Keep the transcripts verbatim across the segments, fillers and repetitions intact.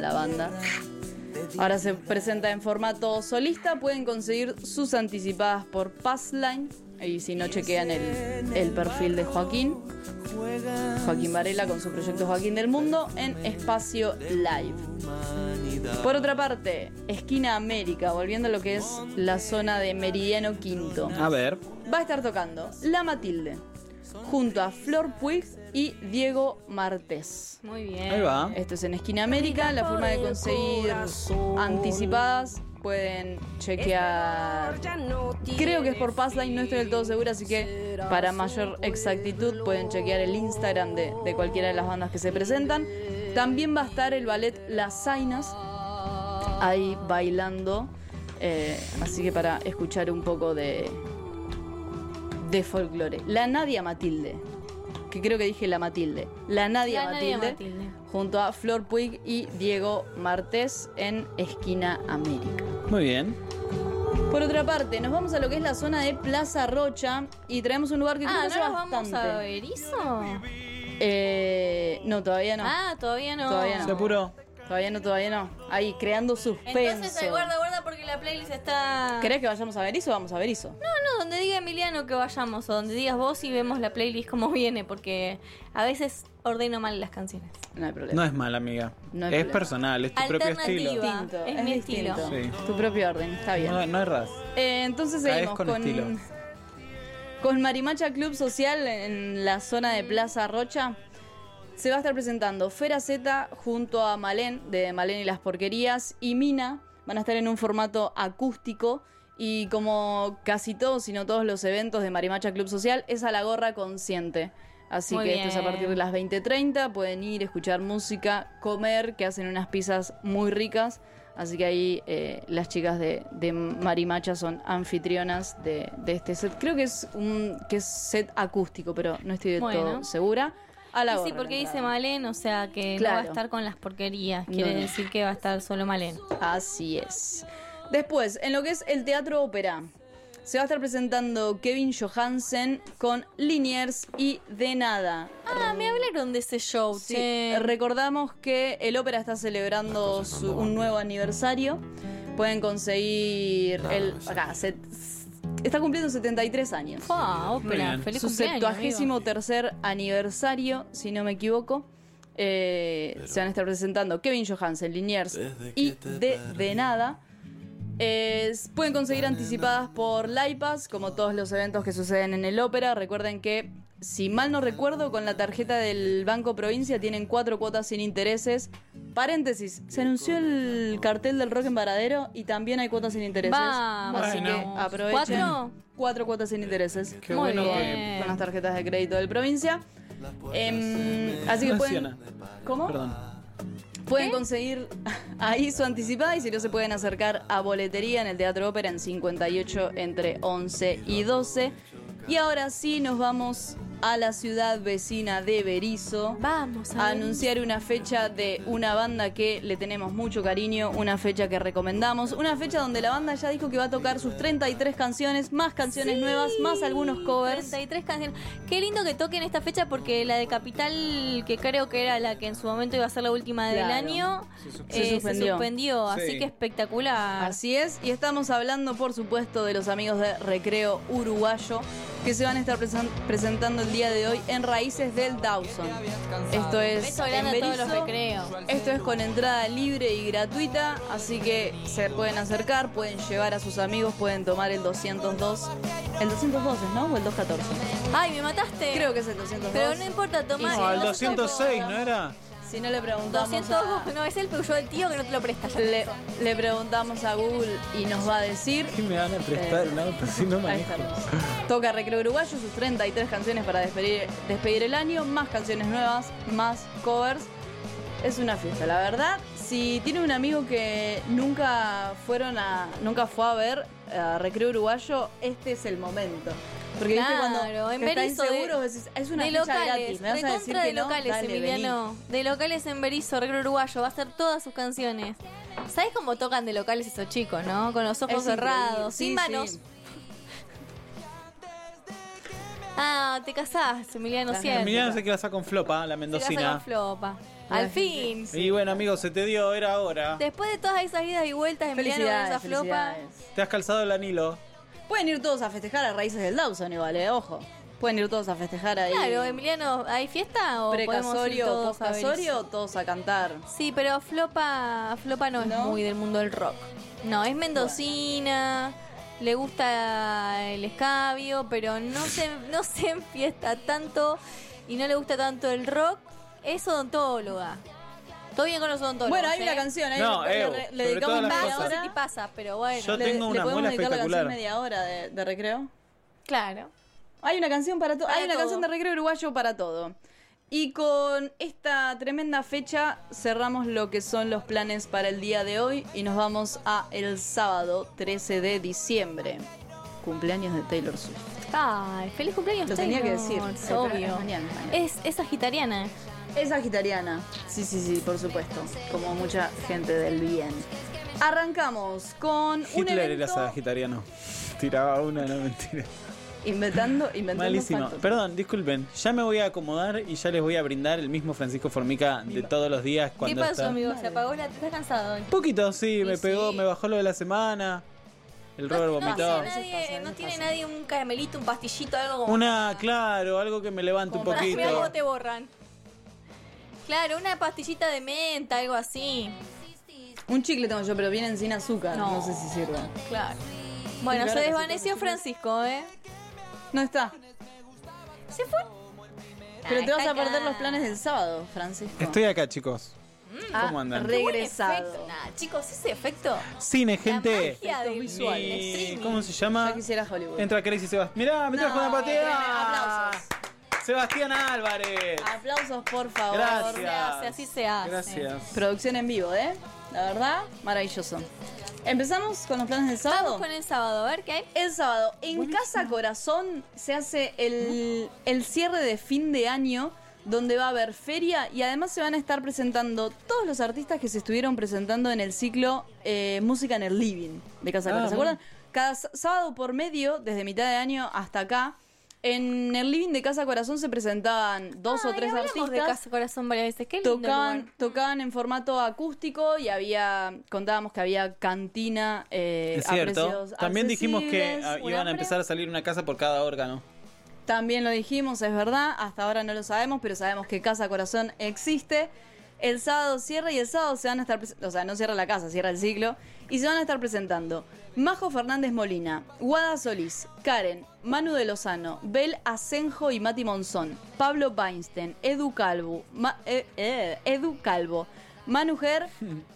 la banda. Ahora se presenta en formato solista. Pueden conseguir sus anticipadas por Passline. Y si no, chequean el, el perfil de Joaquín. Joaquín Varela con su proyecto Joaquín del Mundo en Espacio Live. Por otra parte, Esquina América, volviendo a lo que es la zona de Meridiano Quinto. A ver. Va a estar tocando La Matilde, junto a Flor Puig y Diego Martés. Muy bien. Ahí va. Esto es en Esquina América. La forma de conseguir anticipadas pueden chequear. Creo que es por Passline, no estoy del todo segura, así que para mayor exactitud pueden chequear el Instagram de, de cualquiera de las bandas que se presentan. También va a estar el ballet Las Zainas ahí bailando, eh, así que para escuchar un poco de de folclore. La Nadia Matilde, que creo que dije la Matilde. La Nadia, La Matilde, Nadia Matilde, junto a Flor Puig y Diego Martés en Esquina América. Muy bien. Por otra parte, nos vamos a lo que es la zona de Plaza Rocha y traemos un lugar que creo Ah, que ¿no hace nos vamos bastante. a Berizo? Eh, no, todavía no. Ah, todavía no. Todavía no. Se apuró. Todavía no, todavía no. Ahí, creando suspenso. Entonces, ahí, guarda, guarda, porque la playlist está... ¿Querés que vayamos a Berizo? Vamos a Berizo. No, no, donde diga Emiliano que vayamos, o donde digas vos y vemos la playlist como viene, porque a veces ordeno mal las canciones. No hay problema. No es mal, amiga. No hay es problema. personal, es tu propio Alternativa. estilo. Distinto, Es es mi distinto. estilo. Sí. Tu propio orden, está bien. No, no erras. Eh, entonces Caes seguimos con con, estilo. con Marimacha Club Social en la zona de Plaza Rocha. Se va a estar presentando Fera Z junto a Malén, de Malén y las Porquerías, y Mina. Van a estar en un formato acústico. Y como casi todos, si no todos los eventos de Marimacha Club Social, es a la gorra consciente. Así Muy que esto es a bien. partir de las veinte treinta. Pueden ir, escuchar música, comer, que hacen unas pizzas muy ricas. Así que ahí eh, las chicas de, de Marimacha son anfitrionas de, de este set. Creo que es un que es set acústico, pero no estoy del Bueno. todo segura. A la Y sí, gorra porque la dice entrada. Malén, o sea que no Claro. va a estar con las porquerías. Quiere No, no. decir que va a estar solo Malén. Así es. Después, en lo que es el Teatro Ópera, se va a estar presentando Kevin Johansen con Liniers y De Nada. Ah, me hablaron de ese show, Sí, che. recordamos que el ópera está celebrando su- un nuevo aniversario. Pueden conseguir el acá se- está cumpliendo setenta y tres años. Fua, Muy ópera, bien. feliz Su cumpleaños, septuagésimo amigo. tercer aniversario, si no me equivoco. Eh, se van a estar presentando Kevin Johansen, Liniers y de, de Nada. Eh, pueden conseguir anticipadas por Laipas, como todos los eventos que suceden en el ópera. Recuerden que, si mal no recuerdo, con la tarjeta del Banco Provincia tienen cuatro cuotas sin intereses. Paréntesis, se anunció el cartel del Rock en Varadero y también hay cuotas sin intereses. Vamos. Así Bueno. que aprovechen. ¿Cuatro? Cuatro cuotas sin intereses. Qué Muy bueno bien. Con las tarjetas de crédito del Provincia. Em, así que pueden. Menciona. ¿Cómo? Perdón. Pueden conseguir ahí su anticipada y si no se pueden acercar a boletería en el Teatro Ópera en cincuenta y ocho entre once y doce. Y ahora sí nos vamos a la ciudad vecina de Berizo. Vamos A a anunciar una fecha de una banda que le tenemos mucho cariño, una fecha que recomendamos, una fecha donde la banda ya dijo que va a tocar sus treinta y tres canciones, más canciones Sí. nuevas, más algunos covers. treinta y tres canciones. Qué lindo que toquen esta fecha porque la de Capital, que creo que era la que en su momento iba a ser la última del Claro. año, Se sus- eh, se se suspendió. suspendió. Sí. Así que espectacular. Así es, y estamos hablando por supuesto de los amigos de Recreo Uruguayo que se van a estar presen- presentando el día de hoy en Raíces del Dawson. Esto es Beso en grande a todos los Berizo. recreos. Esto es con entrada libre y gratuita, así que se pueden acercar, pueden llevar a sus amigos, pueden tomar el doscientos dos. El doscientos dos es, ¿no? O el doscientos catorce. Ay, me mataste. Creo que es el doscientos dos. Pero no importa, tomá. Y No, si el no, doscientos seis, ¿no era? Si no le preguntamos doscientos a, dos, no, es el Peugeot del tío que no te lo presta ya. le, le preguntamos a Google y nos va a decir. ¿Qué me van a prestar Eh, un auto si no Ahí manejo? estamos. Toca Recreo Uruguayo, sus treinta y tres canciones para despedir, despedir el año, más canciones nuevas, más covers. Es una fiesta, la verdad. Si tiene un amigo que nunca fueron a, nunca fue a ver a Recreo Uruguayo, este es el momento. Porque viste Claro, cuando en que está Berizo inseguro, de- decís, es una de fecha locales, gratis. Me vas a decir recontra que de no, locales, dale, Emiliano. De locales en Berizo, Recreo Uruguayo. Va a hacer todas sus canciones. ¿Sabes cómo tocan de locales esos chicos, no? Con los ojos Es cerrados, increíble. sin Sí, manos. sí. Ah, te casás, Emiliano, Las cierto. Emiliano se que la saca con flopa, la Se casa mendocina. con flopa. Al fin. Y bueno, amigos, se te dio, era hora. Después de todas esas idas y vueltas, Emiliano con esa Felicidades, flopa. felicidades. Te has calzado el anilo. Pueden ir todos a festejar a Raíces del Dawson igual, eh, ojo. Pueden ir todos a festejar ahí. Claro, Emiliano, ¿hay fiesta o podemos ir Precasorio, todos a ver poscasorio, eso? todos a cantar. Sí, pero Flopa, Flopa no, ¿No? es muy del mundo del rock. No, es mendocina, le gusta el escabio, pero no se, no se enfiesta tanto y no le gusta tanto el rock. Es odontóloga. Todo bien con los odontólogos. Bueno, hay ¿eh? una canción, ahí No, le, Ew, le- le sobre dedicamos todas las media Pasa, cosas. sí hora. te pasa, pero bueno. Yo Le, tengo le una podemos muela dedicar la canción espectacular. media hora de, de recreo. Claro. Hay una canción para todo. Para Hay una todo. canción de recreo uruguayo para todo. Y con esta tremenda fecha cerramos lo que son los planes para el día de hoy y nos vamos a el sábado trece de diciembre. Cumpleaños de Taylor Swift. Ay, feliz cumpleaños, Lo tenía que Taylor. decir. Es Pero obvio. es mañana, es mañana. Es, es sagitariana. Es sagitariana. Sí, sí, sí, por supuesto. Como mucha gente del bien. Arrancamos con un Hitler era evento sagitariano. Tiraba una, no mentira. inventando, inventando Malísimo. factos. Perdón, disculpen. Ya me voy a acomodar y ya les voy a brindar el mismo Francisco Formica de todos los días ¿Qué cuando pasó, está. amigo? ¿Se apagó la... ¿Estás cansado hoy? Poquito, sí, Y me pegó, sí. me bajó lo de la semana. El Robert no, vomitó. no, Eso tiene nadie, pasa, no eso tiene pasa. nadie un caramelito, un pastillito, algo como... Una, claro, algo que me levante un como para ver cómo poquito. te borran. Claro, una pastillita de menta, algo así. Un chicle tengo yo, pero vienen sin azúcar. No, No. sé si sirve. Claro. Bueno, claro se que sí, desvaneció sí. Francisco, ¿eh? No está. Se fue. Pero Ah, te vas está a perder acá. los planes del sábado, Francisco. Estoy acá, chicos. Ha ¿Cómo andan? Qué buen regresado. efecto. Nah, chicos, ese efecto. Cine, La gente. magia del visuales. Mi- streaming. ¿Cómo se llama? Ya quisiera Hollywood. Entra Crazy Sebastián. Mirá, me trajo No, una patea. aplausos. Sebastián Álvarez. Aplausos, por favor. Gracias. Se hace, así se hace. Gracias. Producción en vivo, ¿eh? La verdad, maravilloso. ¿Empezamos con los planes del sábado? Vamos con el sábado, a ver qué hay. El sábado, en Casa Corazón se hace el, el cierre de fin de año, donde va a haber feria y además se van a estar presentando todos los artistas que se estuvieron presentando en el ciclo eh, Música en el Living de Casa Ah, Corazón. ¿Se bueno. acuerdan? Cada s- sábado por medio, desde mitad de año hasta acá, en el Living de Casa Corazón se presentaban dos o Ay, tres hablamos artistas. de Casa Corazón varias veces. Qué lindo Tocaban, lugar. tocaban en formato acústico y había, contábamos que había cantina eh, Es a cierto. precios También dijimos que accesibles. ah, un iban a hambre. empezar a salir una casa por cada órgano. También lo dijimos, es verdad, hasta ahora no lo sabemos, pero sabemos que Casa Corazón existe. El sábado cierra y el sábado se van a estar, presen- o sea, no cierra la casa, cierra el ciclo, y se van a estar presentando Majo Fernández Molina, Guada Solís, Karen, Manu de Lozano, Bel Asenjo y Mati Monzón, Pablo Weinstein, Edu Calvo, Ma- eh, eh, Edu Calvo, Manu Ger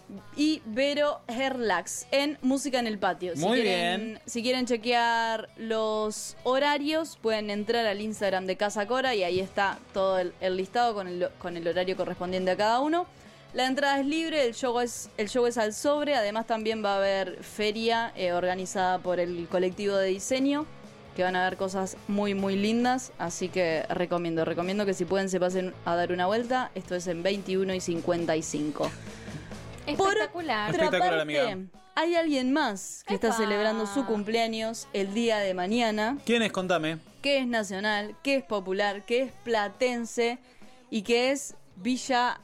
y Vero Herlax en Música en el Patio. Muy quieren, bien. Si quieren chequear los horarios, pueden entrar al Instagram de Casa Cora y ahí está todo el, el listado con el, con el horario correspondiente a cada uno. La entrada es libre, el show es, el show es al sobre, además también va a haber feria eh, organizada por el colectivo de diseño, que van a haber cosas muy muy lindas, así que recomiendo, recomiendo que si pueden se pasen a dar una vuelta, esto es en veintiuno y cincuenta y cinco. Por Espectacular. otra Espectacular, parte, amiga. hay alguien más que está ¡Epa! celebrando su cumpleaños el día de mañana, ¿Quién es? Contame. que es nacional, que es popular, que es platense y que es Villa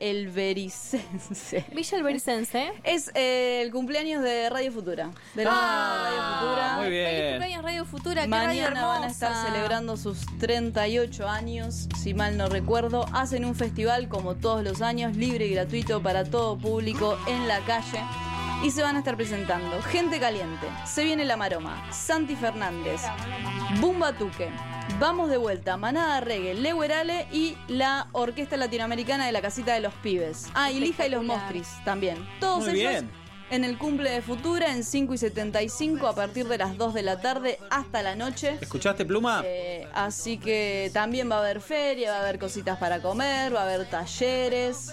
Elbericense. Villa Albericense. Es eh, el cumpleaños de Radio Futura. De la Ah, Radio Futura. muy bien. Feliz cumpleaños Radio Futura. Qué radio Mañana van a estar hermosa. celebrando sus treinta y ocho años, si mal no recuerdo. Hacen un festival como todos los años, libre y gratuito para todo público en la calle. Y se van a estar presentando Gente Caliente, Se Viene la Maroma, Santi Fernández, Bumba Tuque, Vamos de Vuelta, Manada Reggae, Leguerale y la Orquesta Latinoamericana de la Casita de los Pibes. Ah, y Lija y los Espectacular. Mostris también. Todos Muy ellos bien. en el cumple de Futura en cinco y setenta y cinco a partir de las dos de la tarde hasta la noche. ¿Escuchaste, Pluma? Eh, así que también va a haber feria, va a haber cositas para comer, va a haber talleres.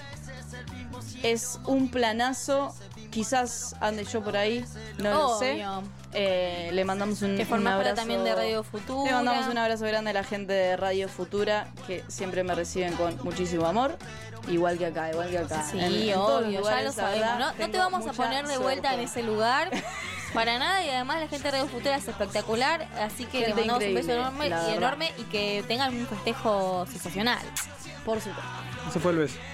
Es un planazo. Quizás ande yo por ahí, no lo sé. Obvio. Eh, le mandamos un, Que un formás parte abrazo. también de Radio Futura. Le mandamos un abrazo grande a la gente de Radio Futura, que siempre me reciben con muchísimo amor. Igual que acá, igual que acá. Sí, En- en todos los obvio, ya lugares, lo la sabemos. verdad, No, no te tengo vamos a mucha poner de vuelta en suerte. ese lugar. Para nada, y además la gente de Radio Futura es espectacular. Así que le Gente mandamos un beso increíble, enorme la y, verdad. enorme y que tengan un festejo sensacional. Por supuesto. Se fue el beso.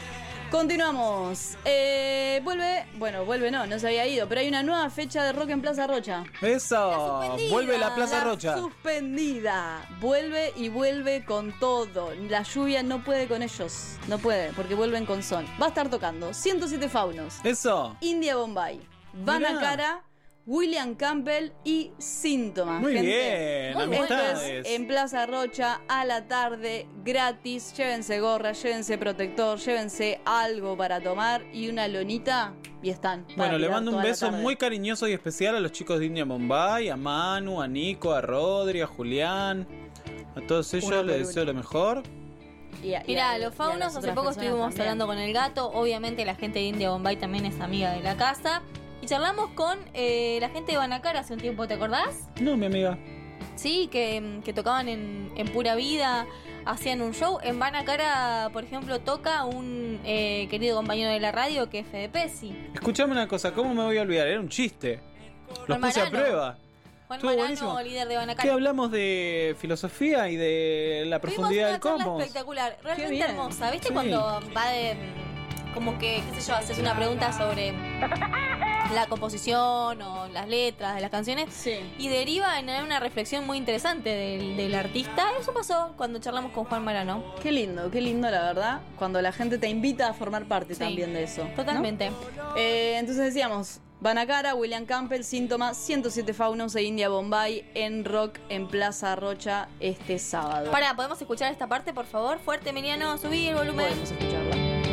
Continuamos. Eh, vuelve, bueno, vuelve no, no se había ido, pero hay una nueva fecha de Rock en Plaza Rocha. Eso, vuelve la Plaza La Rocha. suspendida. Vuelve y vuelve con todo. La lluvia no puede con ellos. No puede, porque vuelven con son. Va a estar tocando ciento siete Faunos, Eso. India Bombay, Vana Mirá. Cara, William Campbell y Síntomas. Muy Gente, bien, muy bueno. amistades. En Plaza Rocha, a la tarde, gratis. Llévense gorra, llévense protector, llévense algo para tomar y una lonita y están. para Bueno, le tirar mando un toda la beso tarde. muy cariñoso y especial a los chicos de India Bombay, a Manu, a Nico, a Rodri, a Julián. A todos ellos Uno les por deseo uno. lo mejor. Y a- y Mirá, a- y a los faunos, las hace otras poco personas estuvimos también. hablando con el gato. Obviamente la gente de India Bombay también es amiga de la casa. Y charlamos con eh, la gente de Banacara hace un tiempo, ¿te acordás? No, mi amiga. Sí, que, que tocaban en, en Pura Vida, hacían un show. En Banacara, por ejemplo, toca un eh, querido compañero de la radio que es Fede Pesci. Escuchame una cosa, ¿cómo me voy a olvidar? Era un chiste. Los Juan puse a Marano. prueba. Juan Estuvo Marano, buenísimo. líder de ¿Qué Banacara. hablamos de filosofía y de la Tuvimos profundidad una del charla cosmos? espectacular, realmente bien. hermosa. ¿Viste Sí. cuando va de... como que, qué sé yo, haces una pregunta sobre la composición o las letras de las canciones Sí. y deriva en una reflexión muy interesante del, del artista? Eso pasó cuando charlamos con Juan Marano. Qué lindo, qué lindo la verdad, cuando la gente te invita a formar parte Sí. también de eso. ¿no? Totalmente. Eh, entonces decíamos, Banacara, William Campbell, Síntoma, ciento siete Faunos e India Bombay en Rock en Plaza Rocha este sábado. Pará, ¿podemos escuchar esta parte, por favor? Fuerte, Emiliano, subí el volumen. Podemos escucharla.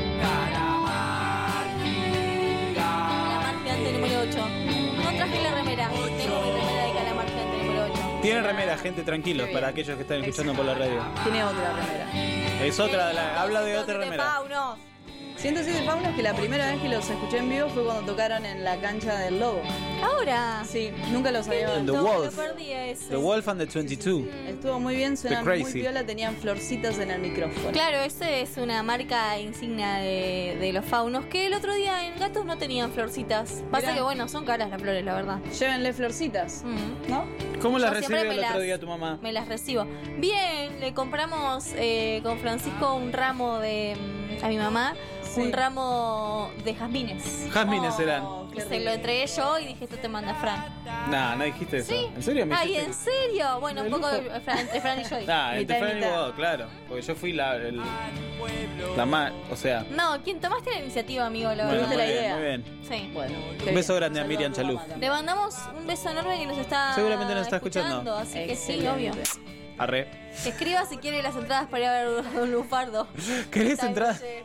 Calamar Gigante número ocho. No traje la remera. Tengo mi remera de Calamar Gigante número ocho. Tiene remera, gente, tranquilos, Qué para bien. aquellos que están escuchando por la radio. Tiene otra remera. Es otra, la- habla de otra ciento siete remera. Faunos. ciento siete Faunos, que la primera vez que los escuché en vivo fue cuando tocaron en la cancha del Lobo. Ahora. Sí, nunca los había The visto. No, Wolf. lo perdí eso. The Wolf and the veintidós. Estuvo muy bien, suenan The muy Crazy. piola, tenían florcitas en el micrófono. Claro, esa es una marca insignia de, de los faunos que el otro día en Gatos no tenían florcitas. Pasa Mirá. que bueno, son caras las flores, la verdad. Llévenle florcitas, Mm. ¿no? ¿Cómo la Yo siempre recibió me el otro las- día tu mamá? Me las recibo. Bien, le compramos eh, con Francisco un ramo de mm, a mi mamá, Sí. un ramo de jazmines. Jazmines Oh, eran. qué Y se rico. lo entregué yo y dije, esto te manda Fran. Nah, no dijiste eso. Sí. ¿En serio me Ay, dijiste? ¿en serio? Bueno, un De poco lujo. de Fran- entre Fran y yo. dije. Nah, Mitad entre y Fran y mitad. vos, claro. Porque yo fui la. el- la más. O sea. No, ¿quién tomaste la iniciativa, amigo? Lo Bueno, Tuviste muy la bien, idea. muy bien. Sí. Bueno, Un beso grande a Miriam Chaluf. Le mandamos un beso enorme que nos está Seguramente nos está escuchando. Así que sí, Excelente. obvio. Arre. Que escriba si quiere las entradas para ir a ver un lunfardo. ¿Querés Esta entrar? noche.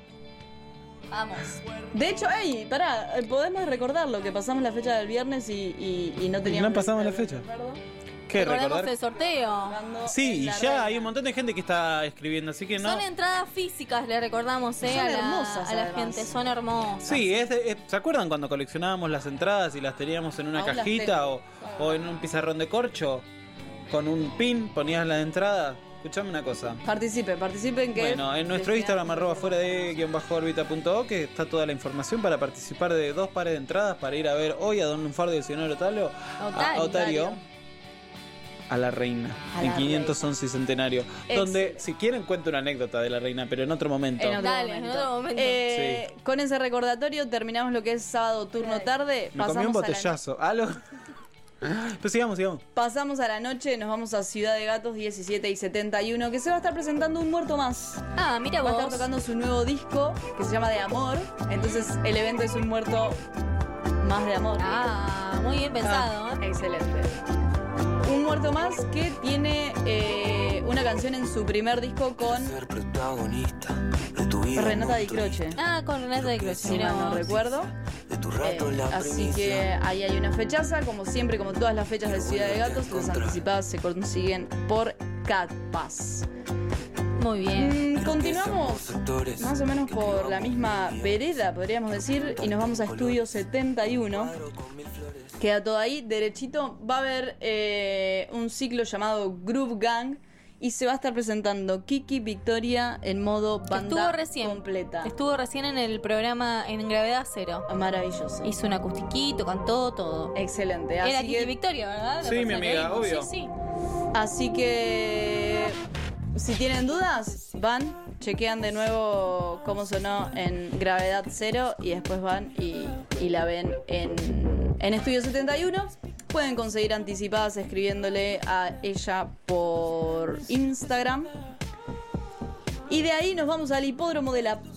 Vamos. De hecho, hey, pará, eh, podemos recordar lo que pasamos la fecha del viernes y, y, y no teníamos. No pasamos la fecha. ¿Qué? Recordemos ¿Recordar? el sorteo. Sí, y ya hay un montón de gente que está escribiendo, así que no. Son entradas físicas, le recordamos, eh, Son a la, hermosas, a la además. gente. Son hermosas. Sí, es de- es- ¿se acuerdan cuando coleccionábamos las entradas y las teníamos en una Aún las cajita tengo. o, o en un pizarrón de corcho? Con un pin ponías la entrada. Escuchame una cosa. Participen, participen que. Bueno, en nuestro que Instagram, sea- arroba fuera de guión bajo órbita punto o, que está toda la información para participar de dos pares de entradas para ir a ver hoy a Don Lunfardo y el señor Otario, Otario. a Otario, a la reina, A en la quinientos once centenario. Donde, si quieren, cuento una anécdota de la reina, pero en otro momento. En otro Dale, momento. en otro momento. Eh, Con ese recordatorio terminamos lo que es sábado turno tarde. Me comí un pasamos a la botellazo. ¿Aló? Pues sigamos, sigamos. Pasamos a la noche, nos vamos a Ciudad de Gatos diecisiete y setenta y uno, que se va a estar presentando un muerto más. Ah, mira Va a vos. estar tocando su nuevo disco que se llama De Amor. Entonces el evento es un muerto más de amor. Ah, muy bien pensado. ¿eh? Excelente. Un muerto más que tiene eh, una canción en su primer disco con Ser protagonista de tu vida. Renata Di Croce. Ah, con Renata de Croce. Si Mira mal no vos. recuerdo. De tu Eh, rato la así primicia. que ahí hay una fechaza, como siempre, como todas las fechas de Ciudad de Gatos, las anticipadas se consiguen por Cat Pass. Muy bien. Mm, continuamos Sectores más o menos por la misma vereda, podríamos decir, y nos vamos a Estudio setenta y uno. Queda todo ahí, derechito. Va a haber eh, un ciclo llamado Groove Gang y se va a estar presentando Kiki Victoria en modo Que banda estuvo recién. completa. Estuvo recién en el programa en Gravedad Cero. Maravilloso. Hizo un acustiquito, cantó todo. Excelente. Era Así Kiki que, Victoria, ¿verdad? La Sí, mi persona que amiga, vimos. obvio. Sí, sí. así que si tienen dudas, van, chequean de nuevo cómo sonó en Gravedad Cero y después van y, y la ven en, en Estudio setenta y uno. Pueden conseguir anticipadas escribiéndole a ella por Instagram. Y de ahí nos vamos al Hipódromo de La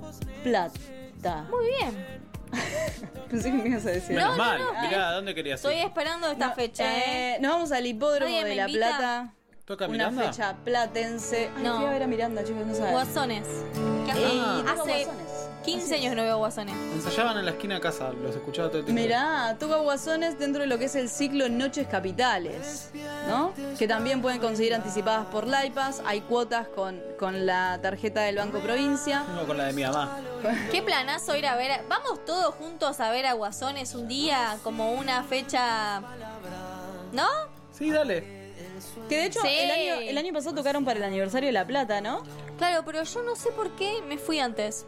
Plata. Muy bien. Pensé que me ibas a decir. Menos No, no, mal. no. Mirá, ¿dónde querías ir? Estoy esperando esta No, fecha, ¿eh? eh, Nos vamos al Hipódromo ¿Nadie de me La invita? Plata. ¿Toca Una Miranda? fecha platense. Ay, No. fui a ver a Miranda, chicos, no saben. Guasones. Ey, Ah. toca Hace Guasones. quince años que no veo Guasones. Ensayaban en la esquina de casa, los escuchaba todo el tiempo. Mirá, toca Guasones dentro de lo que es el ciclo Noches Capitales, ¿no? Que también pueden conseguir anticipadas por Laipas. Hay cuotas con, con la tarjeta del Banco Provincia. Uno con la de mi mamá. Qué planazo ir a ver. Vamos todos juntos a ver a Guasones un día, como una fecha. ¿No? Sí, dale. Que de hecho Sí. el, año, el año pasado tocaron para el aniversario de La Plata, ¿no? Claro, pero yo no sé por qué me fui antes.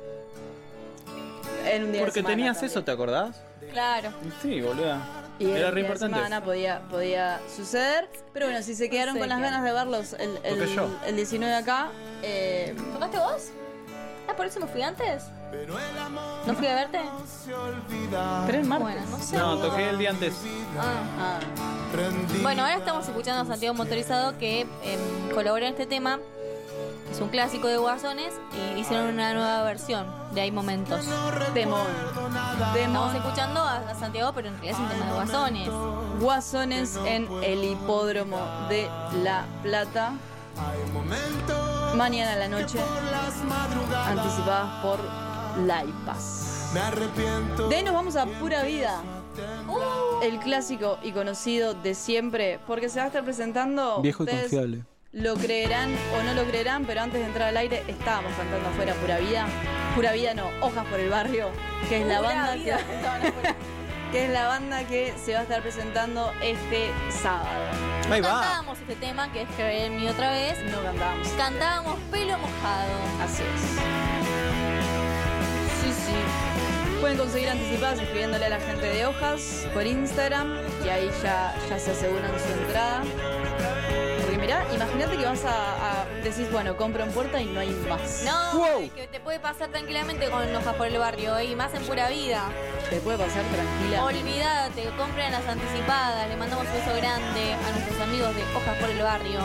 En un día de Porque semana tenías también. eso, ¿te acordás? Claro. Sí, boluda. Y en Era un re día de importante. semana podía, podía suceder. Pero bueno, si se quedaron sé con las qué. ganas de verlos el, el, Toqué yo. el diecinueve acá, eh, ¿Tocaste vos? Ah, ¿por eso me fui antes? ¿No fui a verte? pero es martes. Bueno, no sé. No, toqué el día antes. Ah. Ah, Bueno, ahora estamos escuchando a Santiago Motorizado que em, colabora en este tema. Es un clásico de Guasones y hicieron una nueva versión de Hay Momentos. temón. Estamos Temón. escuchando a, a Santiago, pero en realidad es un tema de Guasones. Guasones en el Hipódromo de La Plata. Mañana a la noche. Anticipadas por Laipas. De ahí nos vamos a Pura Vida. El clásico y conocido de siempre. Porque se va a estar presentando. Viejo y ustedes confiable. Lo creerán o no lo creerán, pero antes de entrar al aire estábamos cantando afuera Pura Vida. Pura Vida no, Hojas por el Barrio, que es la Pura banda vida. que, que es la banda que se va a estar presentando este sábado. Ahí va. Cantábamos este tema que es Creer en mí otra vez. No cantamos. Cantábamos Pelo Mojado. Así es. Sí, sí. Pueden conseguir anticipadas escribiéndole a la gente de Hojas por Instagram y ahí ya, ya se aseguran su entrada. Porque mirá, imagínate que vas a, a decir, bueno, compro en puerta y no hay más. No, Wow. que te puede pasar tranquilamente con Hojas por el Barrio y más en Pura Vida. Te puede pasar tranquila. Olvídate, compren las anticipadas. Le mandamos un beso grande a nuestros amigos de Hojas por el Barrio.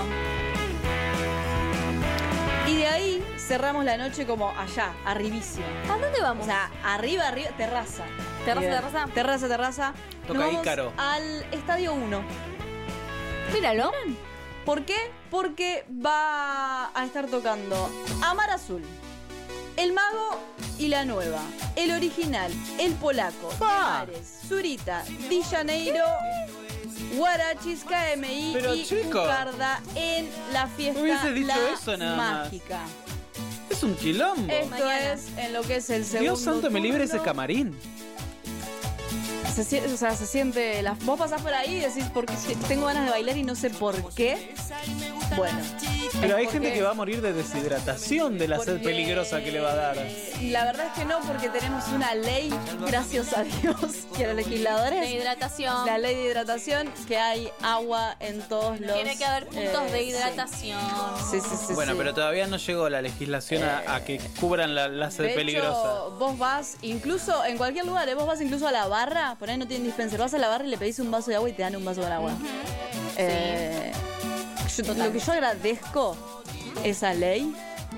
Y de ahí cerramos la noche como allá, arribísimo. ¿A dónde O vamos? sea, arriba, arriba, terraza. ¿Terraza, Bien. terraza? Terraza, terraza. Toca Nos vamos Ícaro. al Estadio uno. Míralo. ¿Por qué? Porque va a estar tocando Amar Azul, El Mago y la Nueva, El Original, El Polaco, Pa. Mares, Zurita, Di Janeiro, Guarachis, K M I Pero, y chico. Bucarda en la fiesta Hubiese dicho La eso nada más. Mágica. Es un quilombo. Esto Mañana. es en lo que es el segundo Dios santo, me libre ese turno. camarín. Se, sie- o sea, se siente. La, vos pasás por ahí y decís, porque tengo ganas de bailar y no sé por qué. Bueno. Pero hay es gente porque- que va a morir de deshidratación de la sed porque- peligrosa que le va a dar. La verdad es que no, porque tenemos una ley, gracias a Dios, que a los De legisladores. hidratación. La ley de hidratación, que hay agua en todos los. Tiene que haber puntos eh, de sí. hidratación. Sí, sí, sí. Bueno, sí. pero todavía no llegó la legislación a, a que cubran la, la sed De peligrosa. hecho, vos vas, incluso en cualquier lugar, ¿eh? Vos vas incluso a la barra, por ahí no tienen dispenser, vas a la barra y le pedís un vaso de agua y te dan un vaso con agua. Eh, yo- lo que yo agradezco esa ley,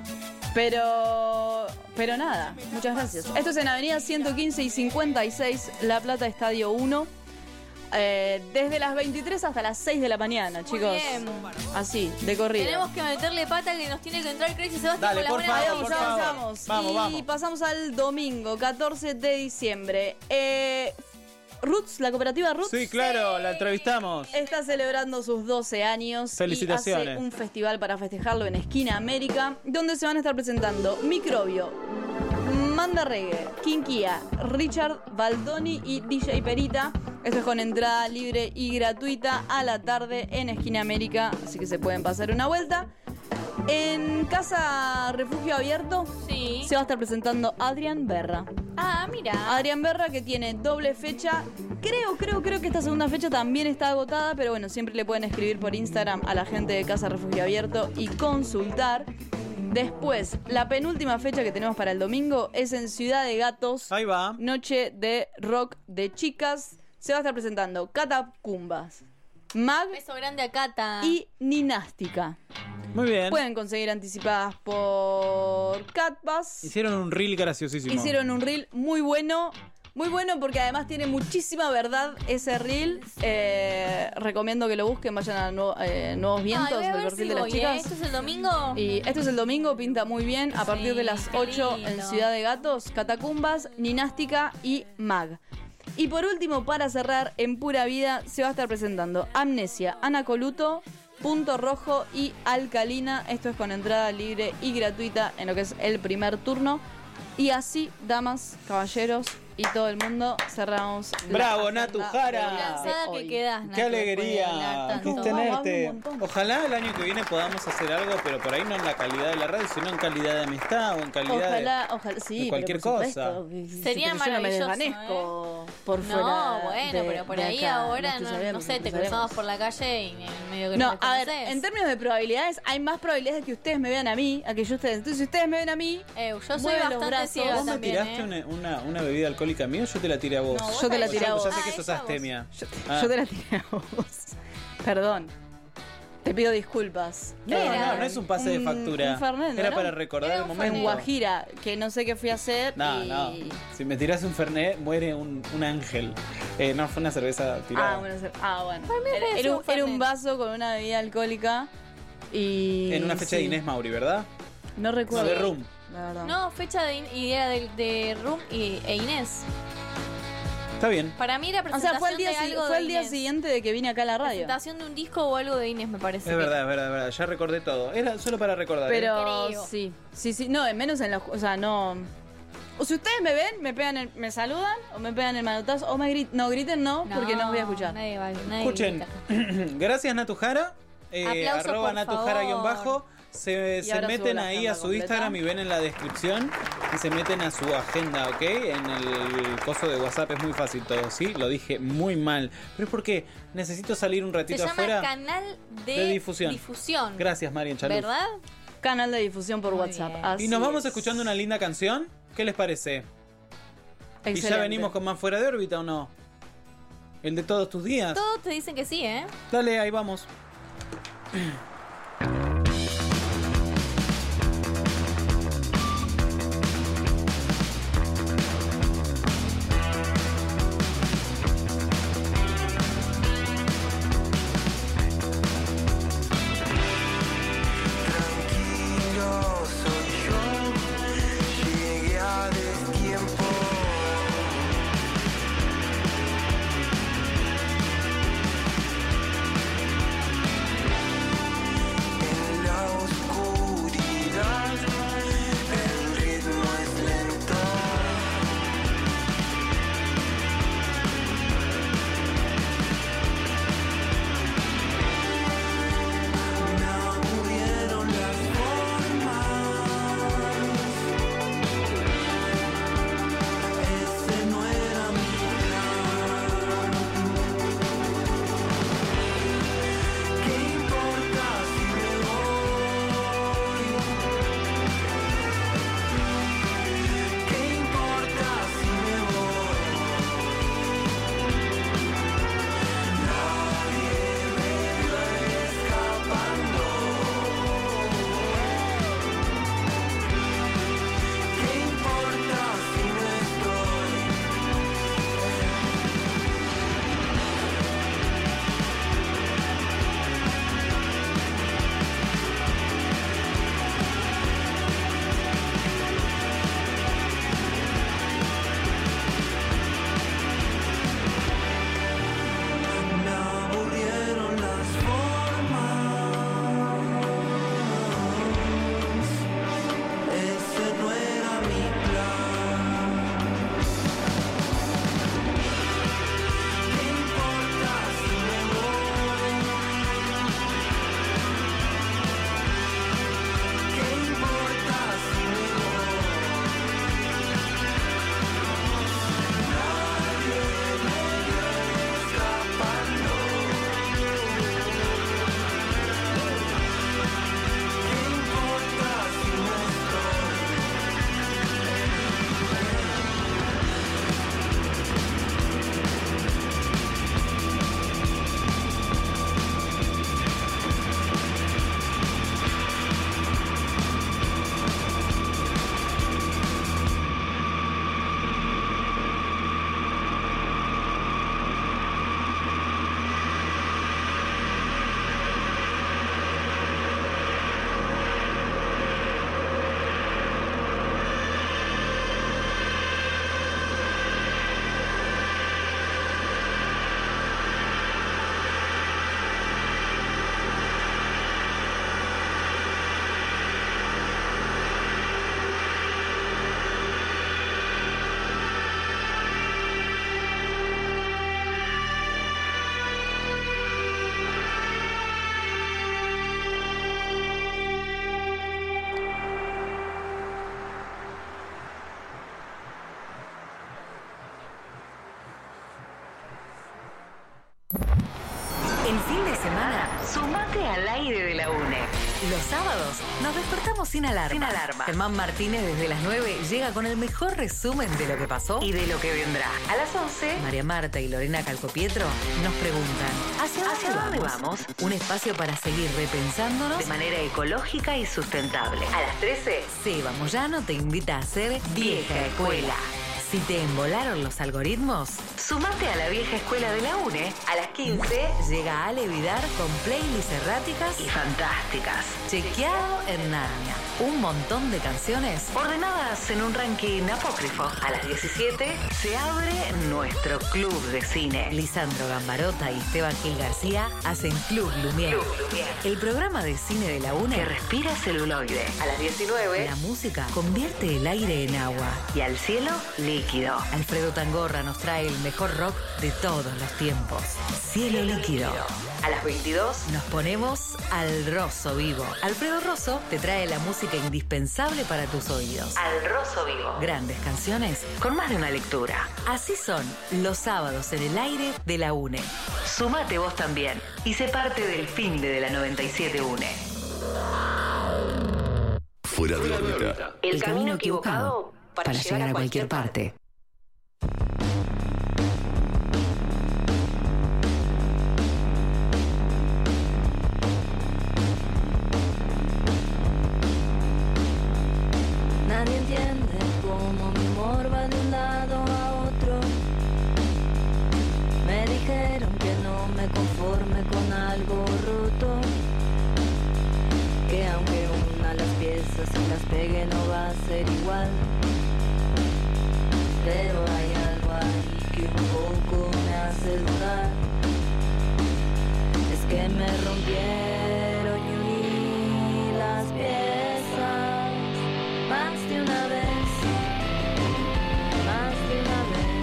pero pero nada, muchas gracias. Esto es en Avenida ciento quince y cincuenta y seis, La Plata, Estadio uno. Eh, desde las veintitrés hasta las seis de la mañana, Muy chicos. bien. Así, de corrido. Tenemos que meterle pata que nos tiene que entrar Crazy Sebastián Dale, con la por buena favor, Vamos, por noticia. favor. avanzamos. Vamos, y vamos. pasamos al domingo, catorce de diciembre. Eh, Roots, la cooperativa Roots. Sí, claro, la entrevistamos. Está celebrando sus doce años. Felicitaciones. Y hace un festival para festejarlo en Esquina América, donde se van a estar presentando Microbio, Manda Reggae, Kinkia, Richard Baldoni y D J Perita. Esto es con entrada libre y gratuita a la tarde en Esquina América, así que se pueden pasar una vuelta. En Casa Refugio Abierto Sí. se va a estar presentando Adrián Berra. Ah, mira. Adrián Berra, que tiene doble fecha. Creo, creo, creo que esta segunda fecha también está agotada, pero bueno, siempre le pueden escribir por Instagram a la gente de Casa Refugio Abierto y consultar. Después, la penúltima fecha que tenemos para el domingo es en Ciudad de Gatos. Ahí va. Noche de rock de chicas. Se va a estar presentando Catacumbas, Mag Beso grande a Cata. y Ninástica. Muy bien. Pueden conseguir anticipadas por Catbus. Hicieron un reel graciosísimo. Hicieron un reel muy bueno. Muy bueno porque además tiene muchísima verdad ese reel. Eh, recomiendo que lo busquen, vayan a Nuevo- eh, Nuevos Vientos Ay, voy a del ver perfil si de las voy, chicas. ¿eh? ¿Esto es el domingo? Y esto es el domingo, pinta muy bien. A partir Sí, de las qué ocho en lindo. Ciudad de Gatos, Catacumbas, Ninástica y Mag. Y por último, para cerrar, en Pura Vida se va a estar presentando Amnesia, Anacoluto, Punto Rojo y Alcalina. Esto es con entrada libre y gratuita en lo que es el primer turno. Y así, damas, caballeros y todo el mundo, cerramos. la Bravo, agenda Natu de Jara. hoy. Cansada que Hoy. quedás, Qué Nacho, después de alegría hablar que es tanto. tenerte. Un montón. Ojalá el año que viene podamos hacer algo, pero por ahí no en la calidad de la radio, sino en calidad de amistad o en calidad Ojalá, ojalá, sí, de cualquier pero por cosa. supuesto, que- Sería pero yo no me maravilloso, desvanezco por fuera. No, bueno, de- pero por de ahí acá. ahora, Nos no, sabemos, no sé, nos te sabemos. cruzamos por la calle y en medio que No, no, a ver, en términos de probabilidades, hay más probabilidades de que ustedes me vean a mí, a que yo ustedes. Entonces, si ustedes me ven a mí, Eh, yo soy mueve los bastante brazos. ciega ¿Vos me también, tiraste ¿eh? una, una, una bebida alcohólica a mí o yo te la tiré a vos? No, vos yo te la sabés. tiré a vos. Ya sé Ah, que sos esa vos. astemia. yo, Ah. yo te la tiré a vos. Perdón. Te pido disculpas. No, era? no, no es un pase de Un- factura. un Fernet, ¿no Era era? para recordar Era el un momento. En Guajira, que no sé qué fui a hacer. No, y... no. Si me tiras un Fernet, muere un, un ángel. Eh, no, fue una cerveza tirada. Ah, bueno, se- ah, bueno. Para mí Era, parece era un un, era un Fernet. vaso con una bebida alcohólica y... En una fecha de sí. Inés Mauri, ¿verdad? No recuerdo. No, de Room. La verdad. No, fecha de in- y era de, de Rum y, e Inés. Está bien. Para mí era O presentación sea, fue el día, de si- algo fue de el día Inés. siguiente de que vine acá a la radio. Presentación de un disco o algo de Inés, me parece. Es que- verdad, es verdad, es verdad. Ya recordé todo. Era solo para recordar. ¿eh? Pero Creo. sí, sí, sí. No, menos en la... O sea, no... O si ustedes me ven, me pegan el- me saludan o me pegan el manotazo o me gritan. No, griten no, porque no os voy a escuchar. Nadie va, nadie Escuchen, grita. gracias Natujara. Eh, Aplausos, arroba por Natujara-bajo. favor. Se, Y se ahora meten subo la ahí agenda a su completa. Instagram y ven en la descripción y se meten a su agenda, ¿ok? En el coso de WhatsApp es muy fácil todo, ¿sí? Lo dije muy mal. Pero es porque necesito salir un Se ratito llama afuera. Canal de, de difusión. difusión. Gracias, Marian Chaluf. ¿Verdad? Canal de difusión por Muy WhatsApp. bien. Así Y nos vamos es. escuchando una linda canción. ¿Qué les parece? ¿Y ya Excelente. venimos con más fuera de órbita o no? ¿El de todos tus días? Todos te dicen que sí, ¿eh? Dale, ahí vamos. Tranquilo soy yo, llegué a destiempo. El fin de semana, sumate al aire de la UNE. Los sábados nos despertamos sin alarma. Sin alarma. Germán Martínez desde las nueve llega con el mejor resumen de lo que pasó y de lo que vendrá. A las once, María Marta y Lorena Calcopietro nos preguntan ¿Hacia dónde, ¿Hacia dónde vamos? vamos? Un espacio para seguir repensándonos de manera ecológica y sustentable. A las trece, Seba Moyano te invita a hacer Vieja Escuela. Si te embolaron los algoritmos, sumate a la vieja escuela de la UNE. A las quince llega Ale Vidar con playlists erráticas y fantásticas. Chequeado en Narnia. Un montón de canciones ordenadas en un ranking apócrifo. A las diecisiete se abre nuestro club de cine. Lisandro Gambarota y Esteban Gil García hacen Club Lumière. Club Lumière. El programa de cine de la UNE que respira celuloide. A las diecinueve la música convierte el aire en agua y al cielo líquido. Alfredo Tangorra nos trae el mejor rock de todos los tiempos. Cielo líquido. A las veintidós nos ponemos al Rosso Vivo. Alfredo Rosso te trae la música indispensable para tus oídos. Al Rosso Vivo. Grandes canciones con más de una lectura. Así son los sábados en el aire de la UNE. Sumate vos también y sé parte del fin de la noventa y siete UNE. Fuera de órbita. El camino equivocado para llegar a cualquier parte. Nadie entiende cómo mi amor va de un lado a otro. Me dijeron que no me conforme con algo roto, que aunque una las piezas y las pegue no va a ser igual. Pero hay algo ahí que un poco me hace dudar. Es que me rompieron y uní las piezas más de una vez, más de una vez.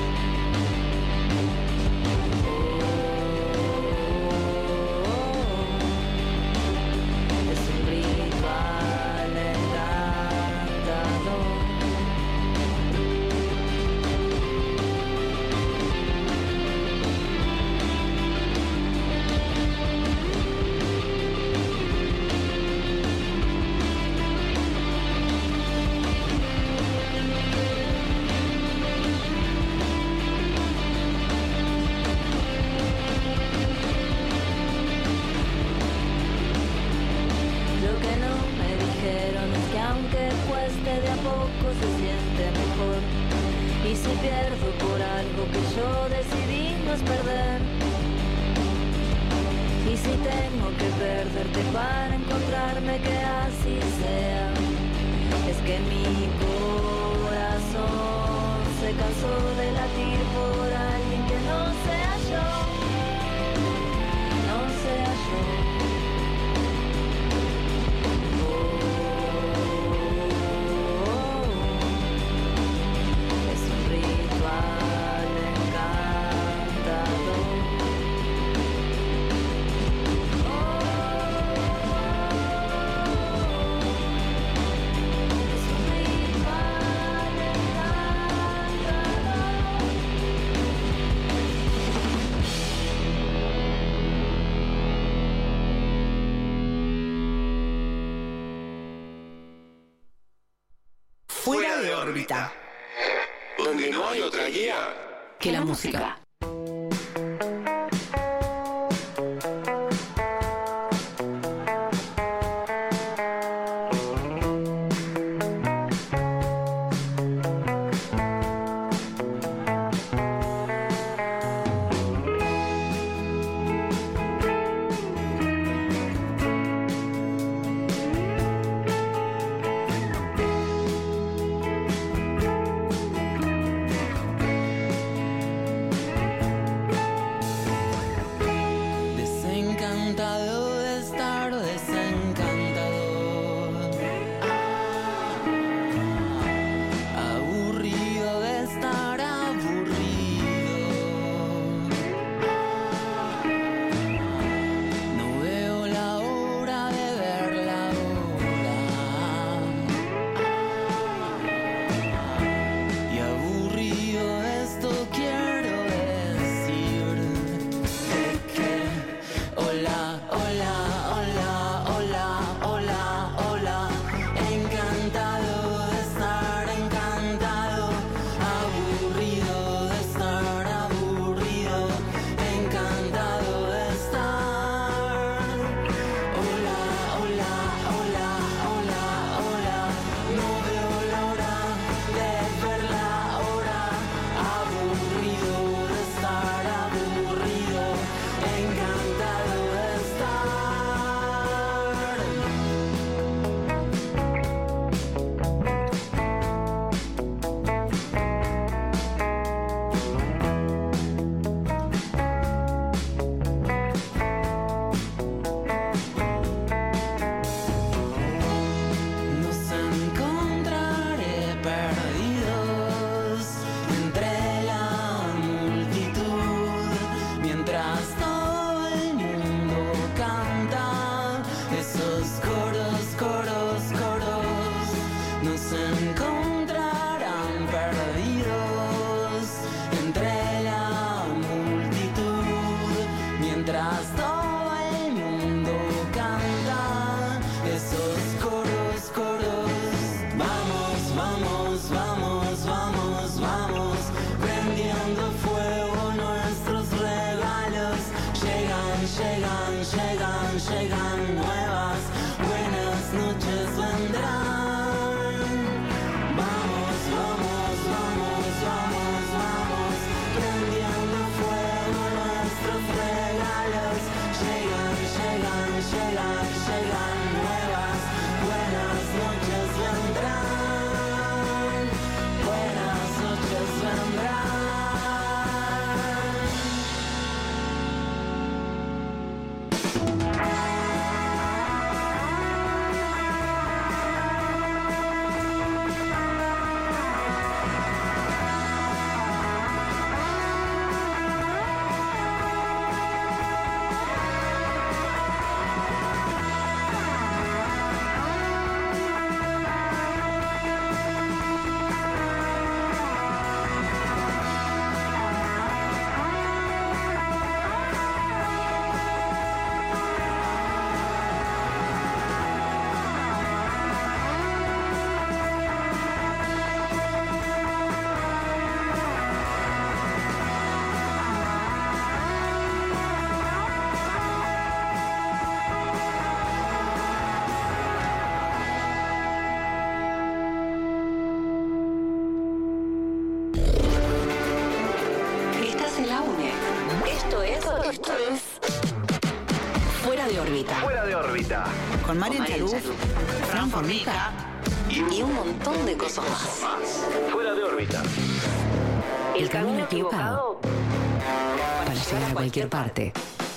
Oh, oh, oh. Es un ritual encantador. Lo que no me dijeron es que aunque cueste de a poco se siente mejor. Y si pierdo por algo que yo decidí no es perder. Y si tengo que perderte para encontrarme, que así sea. Es que mi corazón se cansó de latir por alguien que no sea yo, no sea yo. Es un ritual encantador. Es un ritual encantador. Fuera de órbita. Donde no hay otra guía Que la música. Esto es Fuera de órbita. Fuera de órbita. Con Marian Chaluf, Fran Formica y un montón de cosas más. Fuera de órbita. El camino equivocado para llegar a cualquier parte.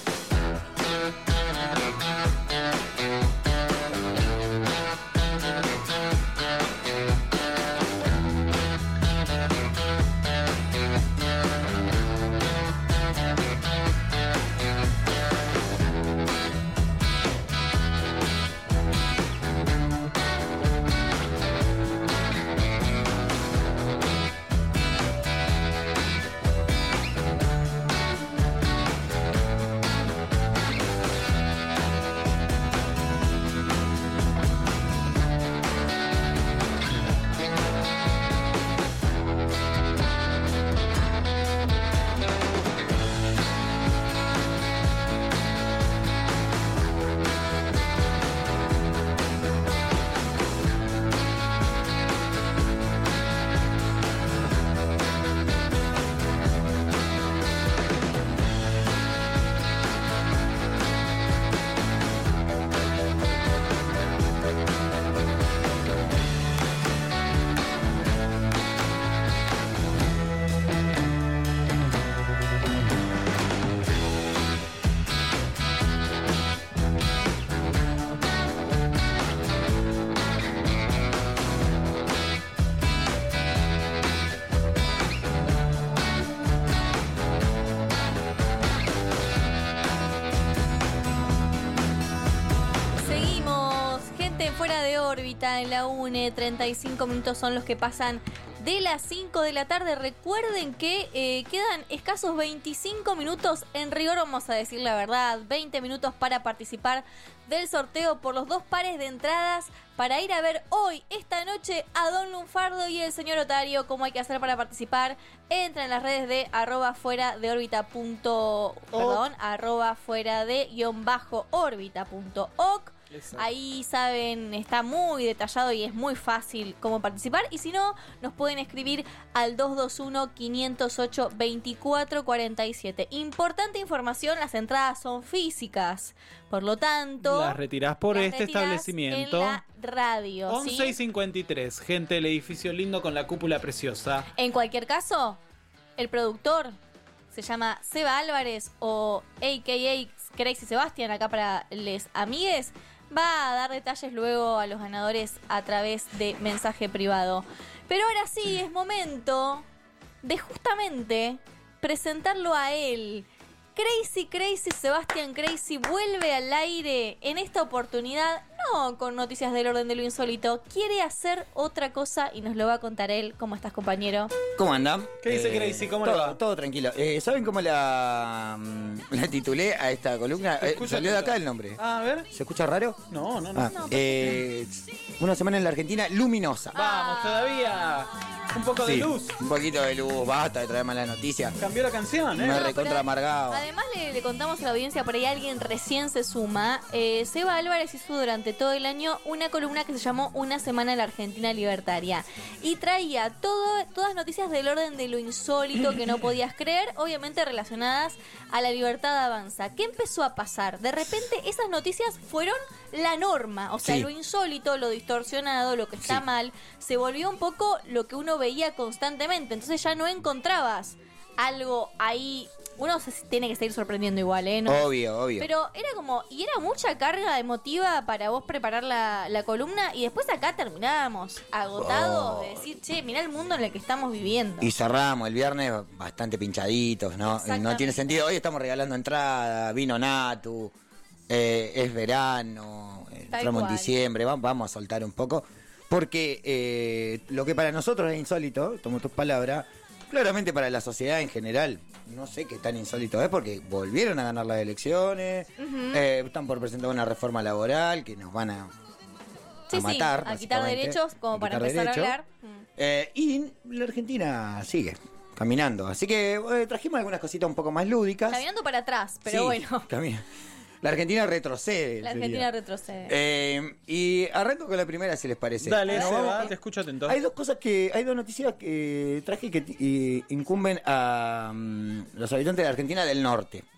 En la UNE, treinta y cinco minutos son los que pasan de las cinco de la tarde. Recuerden que eh, quedan escasos veinticinco minutos, en rigor vamos a decir la verdad, veinte minutos para participar del sorteo por los dos pares de entradas para ir a ver hoy, esta noche, a Don Lunfardo y el señor Otario. ¿Cómo hay que hacer para participar? Entra en las redes de arroba fuera de órbita punto, perdón, arroba fuera de guión bajo órbita punto oc. Exacto. Ahí saben, está muy detallado y es muy fácil cómo participar. Y si no, nos pueden escribir al dos dos uno, cinco cero ocho, dos cuatro cuatro siete. Importante información, las entradas son físicas. Por lo tanto, las retirás por las este retirás establecimiento. En la radio. once ¿sí? y cincuenta y tres. Gente, el edificio lindo con la cúpula preciosa. En cualquier caso, el productor se llama Seba Álvarez o a k a. Crazy Sebastián, acá para les amigues. Va a dar detalles luego a los ganadores a través de mensaje privado. Pero ahora sí, es momento de justamente presentarlo a él. Crazy, Crazy, Sebastián Crazy vuelve al aire en esta oportunidad, no con noticias del orden de lo insólito. Quiere hacer otra cosa y nos lo va a contar él. ¿Cómo estás, compañero? ¿Cómo andan? ¿Qué dice Eh, Crazy? ¿Cómo todo, le va? Todo tranquilo. Eh, ¿Saben cómo la, la titulé a esta columna? Se Eh, escucha salió de atento. acá el nombre. Ah, a ver. ¿Se escucha raro? No, no, no. Ah, No, eh, una semana en la Argentina luminosa. Vamos, todavía. Un poco de Sí, luz. un poquito de luz, basta de traer malas noticias. Cambió la canción, ¿eh? Me No, recontra pero amargado. Además le, le contamos a la audiencia, por ahí alguien recién se suma. eh, Seba Álvarez hizo durante todo el año una columna que se llamó Una semana en la Argentina libertaria y traía todo, todas noticias del orden de lo insólito que no podías creer, obviamente relacionadas a la libertad avanza. ¿Qué empezó a pasar? De repente esas noticias fueron la norma, o sea, Sí. lo insólito, lo distorsionado, lo que está Sí. mal, se volvió un poco lo que uno veía constantemente, entonces ya no encontrabas algo ahí. Uno se tiene que seguir sorprendiendo igual, ¿eh? No- Obvio, obvio. Pero era como, y era mucha carga emotiva para vos preparar la, la columna y después acá terminábamos agotados Oh. de decir, che, mirá el mundo en el que estamos viviendo. Y cerramos el viernes bastante pinchaditos, ¿no? Exactamente. No tiene sentido. Hoy estamos regalando entrada, vino Natu, eh, es verano, eh, Tal entramos en cual. diciembre, va- vamos a soltar un poco. Porque eh, lo que para nosotros es insólito, tomo tus palabras, claramente para la sociedad en general, no sé qué tan insólito es porque volvieron a ganar las elecciones, eh, están por presentar una reforma laboral que nos van a, Sí, a sí, matar. a quitar básicamente, derechos como a para quitar empezar a derechos. hablar. Mm. Eh, y la Argentina sigue caminando. Así que eh, trajimos algunas cositas un poco más lúdicas. Caminando para atrás, pero Sí, bueno, camina. La Argentina retrocede. la sería. Argentina retrocede. Eh, y arranco con la primera, si les parece. Dale, Nos Seba, vamos- te escucho atento. Hay dos cosas que, hay dos noticias que traje que eh, incumben a mm, los habitantes de la Argentina del norte.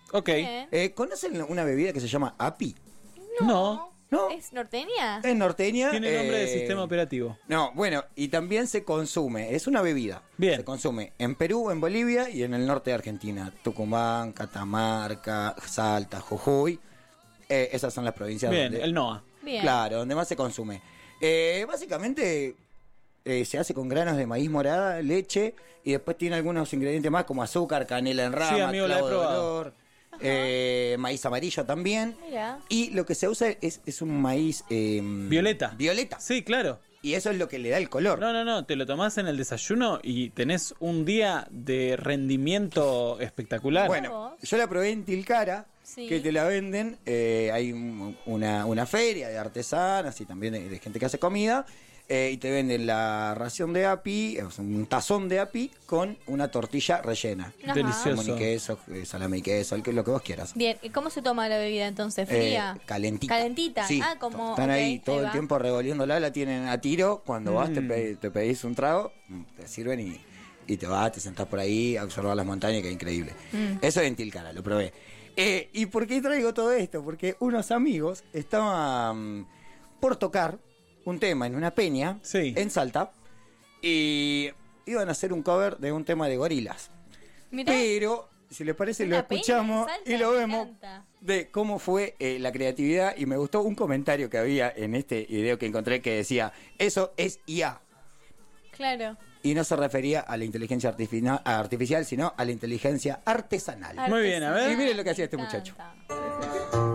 Ok. Bien. Eh, ¿Conocen una bebida que se llama api? No. ¿No? ¿Es norteña? Es norteña. Tiene nombre de eh, sistema operativo. No, bueno, y también se consume, es una bebida. Bien. Se consume en Perú, en Bolivia y en el norte de Argentina. Tucumán, Catamarca, Salta, Jujuy. Eh, esas son las provincias Bien, donde... el N O A. Bien. Claro, donde más se consume. Eh, básicamente eh, se hace con granos de maíz morada, leche y después tiene algunos ingredientes más como azúcar, canela en rama, Sí, amigo, la he clavo de probado. olor, eh, maíz amarillo también. Mira. Y lo que se usa es, es un maíz... eh, Violeta. Violeta. Sí, claro. Y eso es lo que le da el color. No, no, no, te lo tomás en el desayuno y tenés un día de rendimiento espectacular. Bueno, yo la probé en Tilcara, Sí. que te la venden. eh, hay un- una, una feria de artesanas y también de, de gente que hace comida. eh, y te venden la ración de api, o sea, un tazón de api con una tortilla rellena. Ajá. Delicioso. Jamón y queso, eh, salame y queso, el que- lo que vos quieras. Bien, ¿y cómo se toma la bebida entonces? ¿Fría? Eh, calentita. Calentita. Sí, Ah, como. están ok, ahí todo el va. tiempo revolviéndola, la tienen a tiro. Cuando vas, te, Mm. pe- te pedís un trago, te sirven y, y te vas, te sentás por ahí a observar las montañas, que es increíble. Mm. Eso en Tilcara, lo probé. Eh, ¿Y por qué traigo todo esto? Porque unos amigos estaban por tocar un tema en una peña Sí. en Salta y iban a hacer un cover de un tema de gorilas. Mirá. Pero, si les parece, lo Una peña en escuchamos Salta, y lo me vemos encanta. de cómo fue eh, la creatividad. Y me gustó un comentario que había en este video que encontré que decía, eso es I A. Claro. Y no se refería a la inteligencia artifici- artificial, sino a la inteligencia artesanal. Muy bien, a ver. Y miren lo que hacía este Me muchacho. encanta.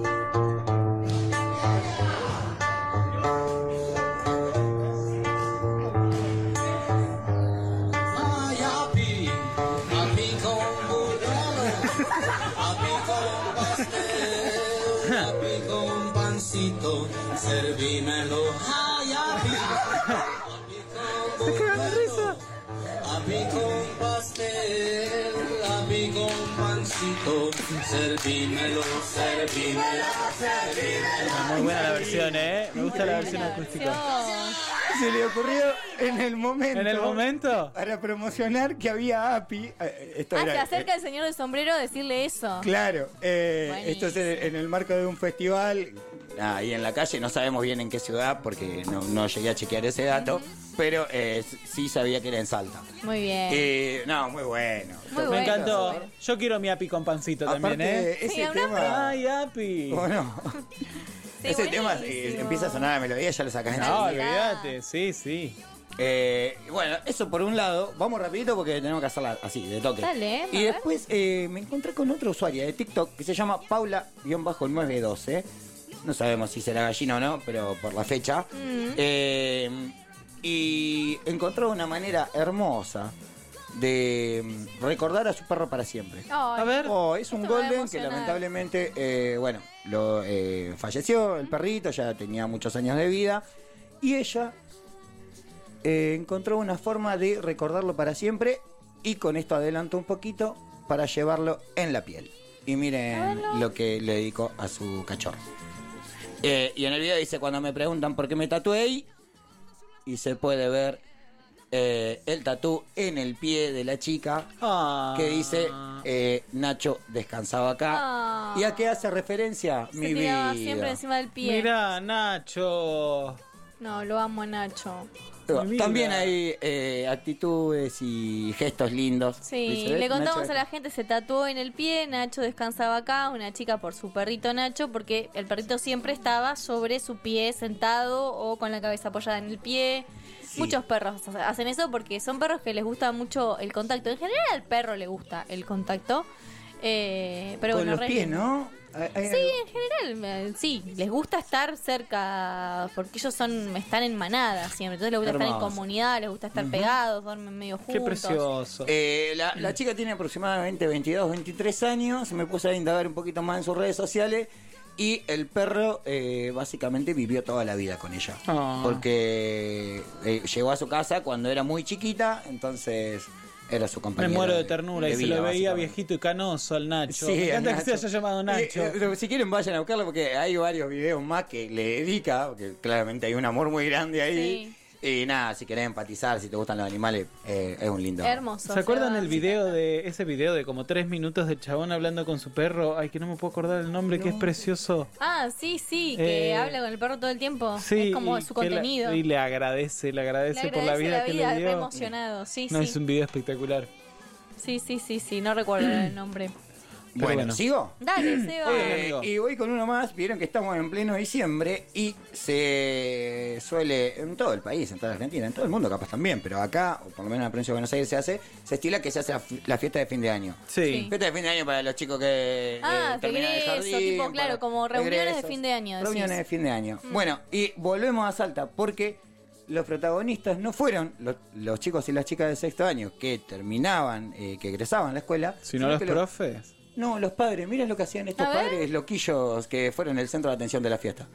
Ay, api, api con burrano, api con pastel, api con pancito, servímelo. Ay, api, api con burrano, api con pastel, api con pancito, servímelo, servímelo, servímelo. Muy buena la versión, ¿eh? Me gusta la versión acústica. Se le ocurrió en el momento. ¿En el momento? Para promocionar que había A P I. eh, Esto Ah, era, se acerca eh, el señor del sombrero a decirle eso. Claro, eh, Buenísimo. esto es en, en el marco de un festival ahí en la calle, no sabemos bien en qué ciudad porque no, no llegué a chequear ese dato, pero eh, sí sabía que era en Salta. Muy bien. Eh, no, muy bueno. Muy Me bueno. encantó. Muy bueno. Yo quiero mi api con pancito también, Aparte, ¿eh? ese Sí, un tema... Ay, api. ¿Cómo no? Sí, ese tema buenísimo. eh, empieza a sonar la melodía, ya lo sacás en No, serio. olvídate, sí, sí. Eh, bueno, eso por un lado. Vamos rapidito porque tenemos que hacerla así, de toque. Dale, a y ver. después eh, me encontré con otra usuaria de TikTok que se llama Paula nueve doce. No sabemos si será gallina o no, pero por la fecha. Mm. Eh, y encontró una manera hermosa de mm, recordar a su perro para siempre. Ay, A ver. Oh, es un Esto me va a golden que emocionar. lamentablemente, eh, bueno, lo eh, falleció el perrito, ya tenía muchos años de vida. Y ella eh, encontró una forma de recordarlo para siempre y con esto adelantó un poquito para llevarlo en la piel. Y miren lo que le dedicó a su cachorro. Eh, y en el video dice, cuando me preguntan por qué me tatué ahí, y se puede ver eh, el tatú en el pie de la chica Ah. que dice eh, Nacho descansaba acá. Ah. ¿Y a qué hace referencia? Se Mi tiraba vida. siempre encima del pie. Mirá, Nacho. No, lo amo a Nacho. Bueno, Mi vida. También hay eh, actitudes y gestos lindos. Sí, Dice, ¿ves? le contamos Nacho- a la gente, se tatuó en el pie, Nacho descansaba acá, una chica por su perrito Nacho, porque el perrito siempre estaba sobre su pie sentado o con la cabeza apoyada en el pie. Sí. Muchos perros hacen eso porque son perros que les gusta mucho el contacto. En general al perro le gusta el contacto. Eh, pero Con bueno, los re pies, lindo. ¿no? Hay- hay Sí, algo- en general, eh, sí, les gusta estar cerca, porque ellos son están en manada siempre, entonces les gusta estar en Hermoso. comunidad, les gusta estar pegados, duermen medio juntos. Qué precioso. Eh, la, la chica tiene aproximadamente veintidós, veintitrés años. Me puse a indagar un poquito más en sus redes sociales. Y el perro eh, básicamente vivió toda la vida con ella. Ah. Porque eh, llegó a su casa cuando era muy chiquita. Entonces era su Me compañero. muero de ternura y se vida, lo veía básicamente. viejito y canoso al Nacho. Sí, Me encanta al que se Nacho. haya llamado Nacho. Eh, eh, si quieren vayan a buscarlo porque hay varios videos más que le dedica, porque claramente hay un amor muy grande ahí. Sí. Y nada, si querés empatizar, si te gustan los animales, eh, es un lindo. Hermoso. ¿Se acuerdan Seba? el video de ese video de como tres minutos de chabón hablando con su perro? Ay, que no me puedo acordar el nombre, que es precioso. Ah, sí, sí, que Eh, habla con el perro todo el tiempo. Sí, es como y su que la- contenido. y le agradece, le agradece, Le por la agradece vida la que vida, le re dio. emocionado. Sí, No, sí. es un video espectacular. Sí, sí, sí, sí, no recuerdo el nombre. Pero Bueno, bueno. ¿sigo? Dale, Seba. Eh, Eh, amigo. y voy con uno más. Vieron que estamos en pleno diciembre y se suele, en todo el país, en toda la Argentina, en todo el mundo capaz también, pero acá, o por lo menos en la provincia de Buenos Aires se hace, se estila que se hace la, fi- la fiesta de fin de año. Sí. Fiesta de fin de año para los chicos que Ah, eh, terminan el regreso, jardín. tipo, claro, para- como reuniones de regresos, fin de año, decís. Reuniones de fin de año. Mm. Bueno, y volvemos a Salta porque los protagonistas no fueron los, los chicos y las chicas de sexto año que terminaban, eh, que egresaban a la escuela. Si no sino los que profes. No, los padres. Miren lo que hacían estos A ver. padres loquillos que fueron el centro de atención de la fiesta.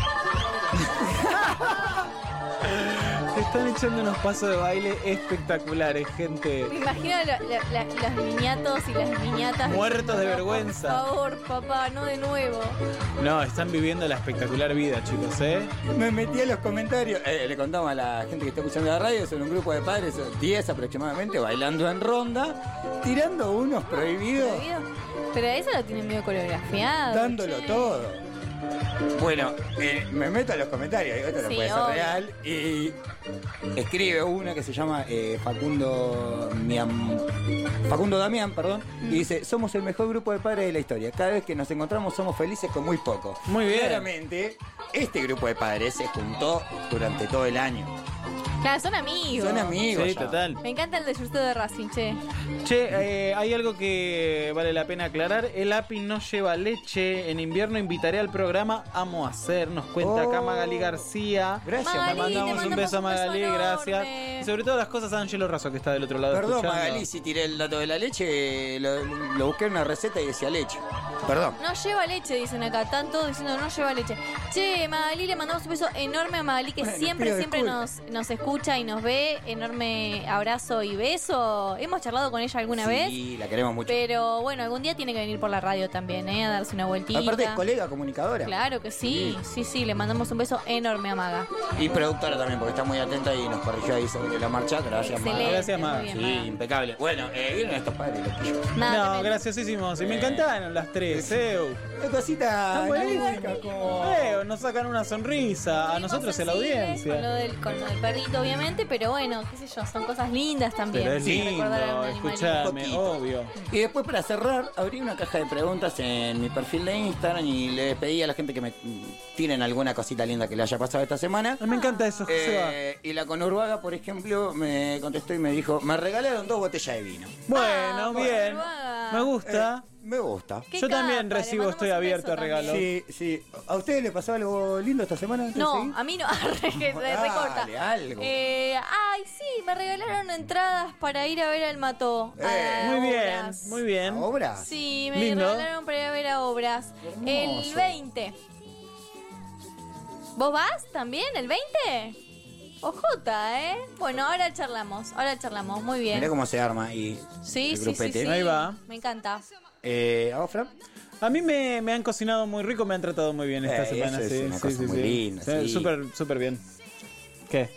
Se están echando unos pasos de baile espectaculares, gente. Me imagino la- la- la- los niñatos y las niñatas. Muertos de diciendo, vergüenza. Por favor, papá, no de nuevo. No, están viviendo la espectacular vida, chicos, ¿eh? Me metí a los comentarios. Eh, le contamos a la gente que está escuchando la radio, son un grupo de padres, diez aproximadamente, bailando en ronda, tirando unos prohibidos, ¿Prohibido? Pero eso lo tienen medio coreografiado. dándolo che. todo. Bueno, eh, me meto a los comentarios, digo, esto no Sí, puede ser obvio. real. Y escribe una que se llama eh, Facundo Miam- Facundo Damián, perdón, Mm. y dice, somos el mejor grupo de padres de la historia. Cada vez que nos encontramos somos felices con muy poco. Muy bien. Claramente, este grupo de padres se juntó durante todo el año. Claro, son amigos. Son amigos. Sí, ya. total. Me encanta el desierto de Racing, che. Che, eh, hay algo que vale la pena aclarar. El A P I no lleva leche. En invierno invitaré al programa Amo Hacer. Nos cuenta acá Oh. Magali García. Gracias, Le Magali, Magali. mandamos te un mandamos beso a un beso Magali, enorme. gracias. Y sobre todas las cosas a Angelo Razo, que está del otro lado Perdón, escuchando. Magali, si tiré el dato de la leche, lo, lo busqué en una receta y decía leche. Perdón. No lleva leche, dicen acá. Están todos diciendo no lleva leche. Che, Magali, le mandamos un beso enorme a Magali, que Bueno, siempre, pido siempre nos, disculpas. nos escucha y nos ve. Enorme abrazo y beso. Hemos charlado con ella alguna vez. Sí, la queremos mucho. Pero bueno, algún día tiene que venir por la radio también, ¿eh? A darse una vueltita. Aparte es colega comunicadora. Claro que sí. Sí, sí, le mandamos un beso enorme a Maga. Y productora también, porque está muy atenta y nos corrigió ahí sobre la marcha. Gracias, Maga. Excelente. Gracias, Maga. muy bien, Sí, Maga. impecable. Bueno, eh, ¿vieron estos padres loquillos? Nada, No, tremendo. graciosísimos. Y me Eh. encantaron las tres, ¿eh? Qué cosita. Están buenísimas. lúdica, como- Eh, nos sacan una sonrisa. A Estuvimos nosotros y a la sensibles audiencia. Con lo, del, con lo del perrito, obviamente, pero bueno, qué sé yo, son cosas lindas también. Pero es Sí, lindo, recordar a un animalito. escuchame, Poquito. obvio. Y después para cerrar, abrí una caja de preguntas en mi perfil de Instagram y le pedí a la gente que me tiren alguna cosita linda que le haya pasado esta semana. Me encanta eso, Joseba. Eh, y la Conurbaga, por ejemplo, me contestó y me dijo, me regalaron dos botellas de vino. Bueno, Ah, bien. Conurbaga. Me gusta. Eh, me gusta. Qué Yo también capa, le recibo, mandamos estoy un abierto beso a regalos. también. Sí, sí. ¿A ustedes les pasó algo lindo esta semana? antes de No, seguir? a mí no. Arre, que se Dale, recorta. algo. Eh, ay, sí, me regalaron entradas para ir a ver al Mató. a Eh, Muy bien, Obras. muy bien. ¿A obras? Sí, me Lindo. regalaron para ir a ver a Obras. Qué El hermoso. veinte. ¿Vos vas también el veinte? Ojota, ¿eh? Bueno, ahora charlamos, ahora charlamos. Muy bien. Mirá cómo se arma y Sí, el sí, sí, grupete. sí. Ahí va. Me encanta. Eh, ¿a vos, Fran? A mí me, me han cocinado muy rico, me han tratado muy bien esta Eh, semana. eso es sí, una sí, cosa sí, muy sí. linda, Sí, sí. Súper, súper bien. ¿Qué?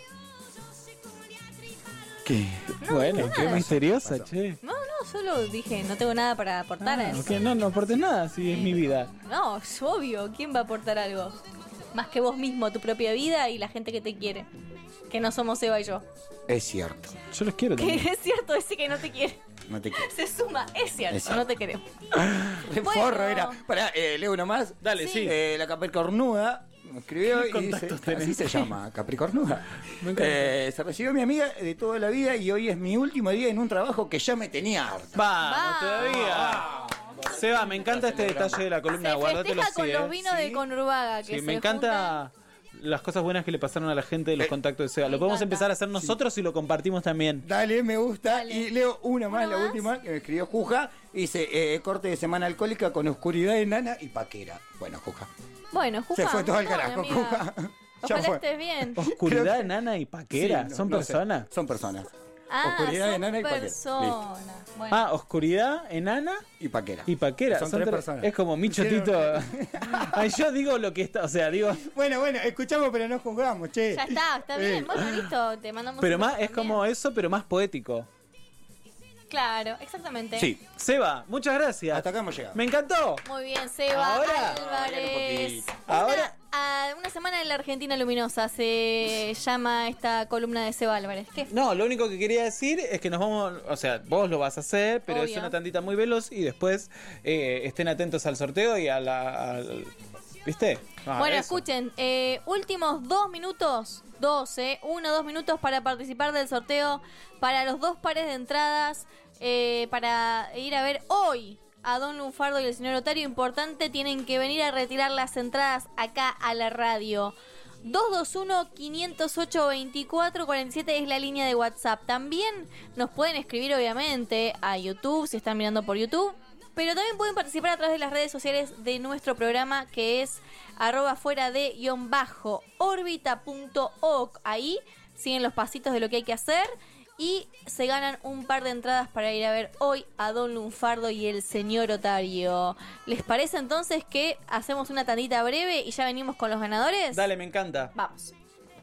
¿Qué? bueno, qué nada. misteriosa, Pasó. che. No, no, solo dije, no tengo nada para aportar a Ah, eso. ok, no, no aportes nada, si es mi vida. No, es obvio. ¿Quién va a aportar algo? Más que vos mismo, tu propia vida y la gente que te quiere. Que no somos Eva y yo. Es cierto. Yo los quiero Que también. es cierto decir que no te quiere. No te quiero. Se suma, es cierto, Es cierto. no te queremos. Qué Bueno. forro era. Pará, eh, leo uno más. Dale, sí. Eh, la Capricornuda me escribió ¿Qué y dice, contactos tenés? así se llama, Capricornuda. Me encanta. Eh, se recibió mi amiga de toda la vida y hoy es mi último día en un trabajo que ya me tenía harta. Vamos, Vamos. todavía. Seba, me encanta este detalle de la columna, Se guárdatelo festeja así, con eh. los vinos de Conurbaga. Que Sí, se me encanta juntan. las cosas buenas que le pasaron a la gente de los Eh, contactos de Seba. Lo me podemos encanta. empezar a hacer nosotros y lo compartimos también. Dale, me gusta. Dale. Y leo una más, ¿Una la más? última, que me escribió Juja. Dice, eh, corte de semana alcohólica con oscuridad enana y paquera. Bueno, Juja. Bueno, Juja. Se fue todo al no, mi carajo, amiga. Juja. Ya Ojalá fue. estés bien. Oscuridad, Creo que- enana y paquera. Sí, no- ¿Son no sé. personas? Son personas. Ah, Oscuridad, son enana y paquera. personas. Bueno. Ah, oscuridad, enana Y paquera. y paquera. Son Son tres tres- personas. Es como Micho Hicieron- Tito. Ay, yo digo lo que está, o sea, digo. Bueno, bueno, escuchamos pero no juzgamos, che. Ya está, está bien. Eh. Bueno, listo, te mandamos Pero un más, beso es también. como eso, pero más poético. Claro, exactamente. Sí. Seba, muchas gracias. Hasta acá hemos llegado. Me encantó. Muy bien, Seba Ahora. Álvarez. Una, Ahora. a- una semana en la Argentina Luminosa se llama esta columna de Seba Álvarez. ¿Qué? No, lo único que quería decir es que nos vamos, o sea, vos lo vas a hacer, pero es Obvio. una tandita muy veloz y después eh, estén atentos al sorteo y a la... al- ¿Viste? Ah, Bueno, eso. escuchen, eh, últimos dos minutos, doce, uno, dos minutos para participar del sorteo para los dos pares de entradas eh, para ir a ver hoy a Don Lunfardo y el señor Otario. Importante, tienen que venir a retirar las entradas acá a la radio. dos dos uno, cinco cero ocho, veinticuatro cuarenta y siete es la línea de WhatsApp. También nos pueden escribir, obviamente, a YouTube, si están mirando por YouTube. Pero también pueden participar a través de las redes sociales de nuestro programa, que es arroba fuera de guión bajo órbita punto oc. Ahí siguen los pasitos de lo que hay que hacer y se ganan un par de entradas para ir a ver hoy a Don Lunfardo y el señor Otario. ¿Les parece entonces que hacemos una tandita breve y ya venimos con los ganadores? Dale, me encanta. Vamos.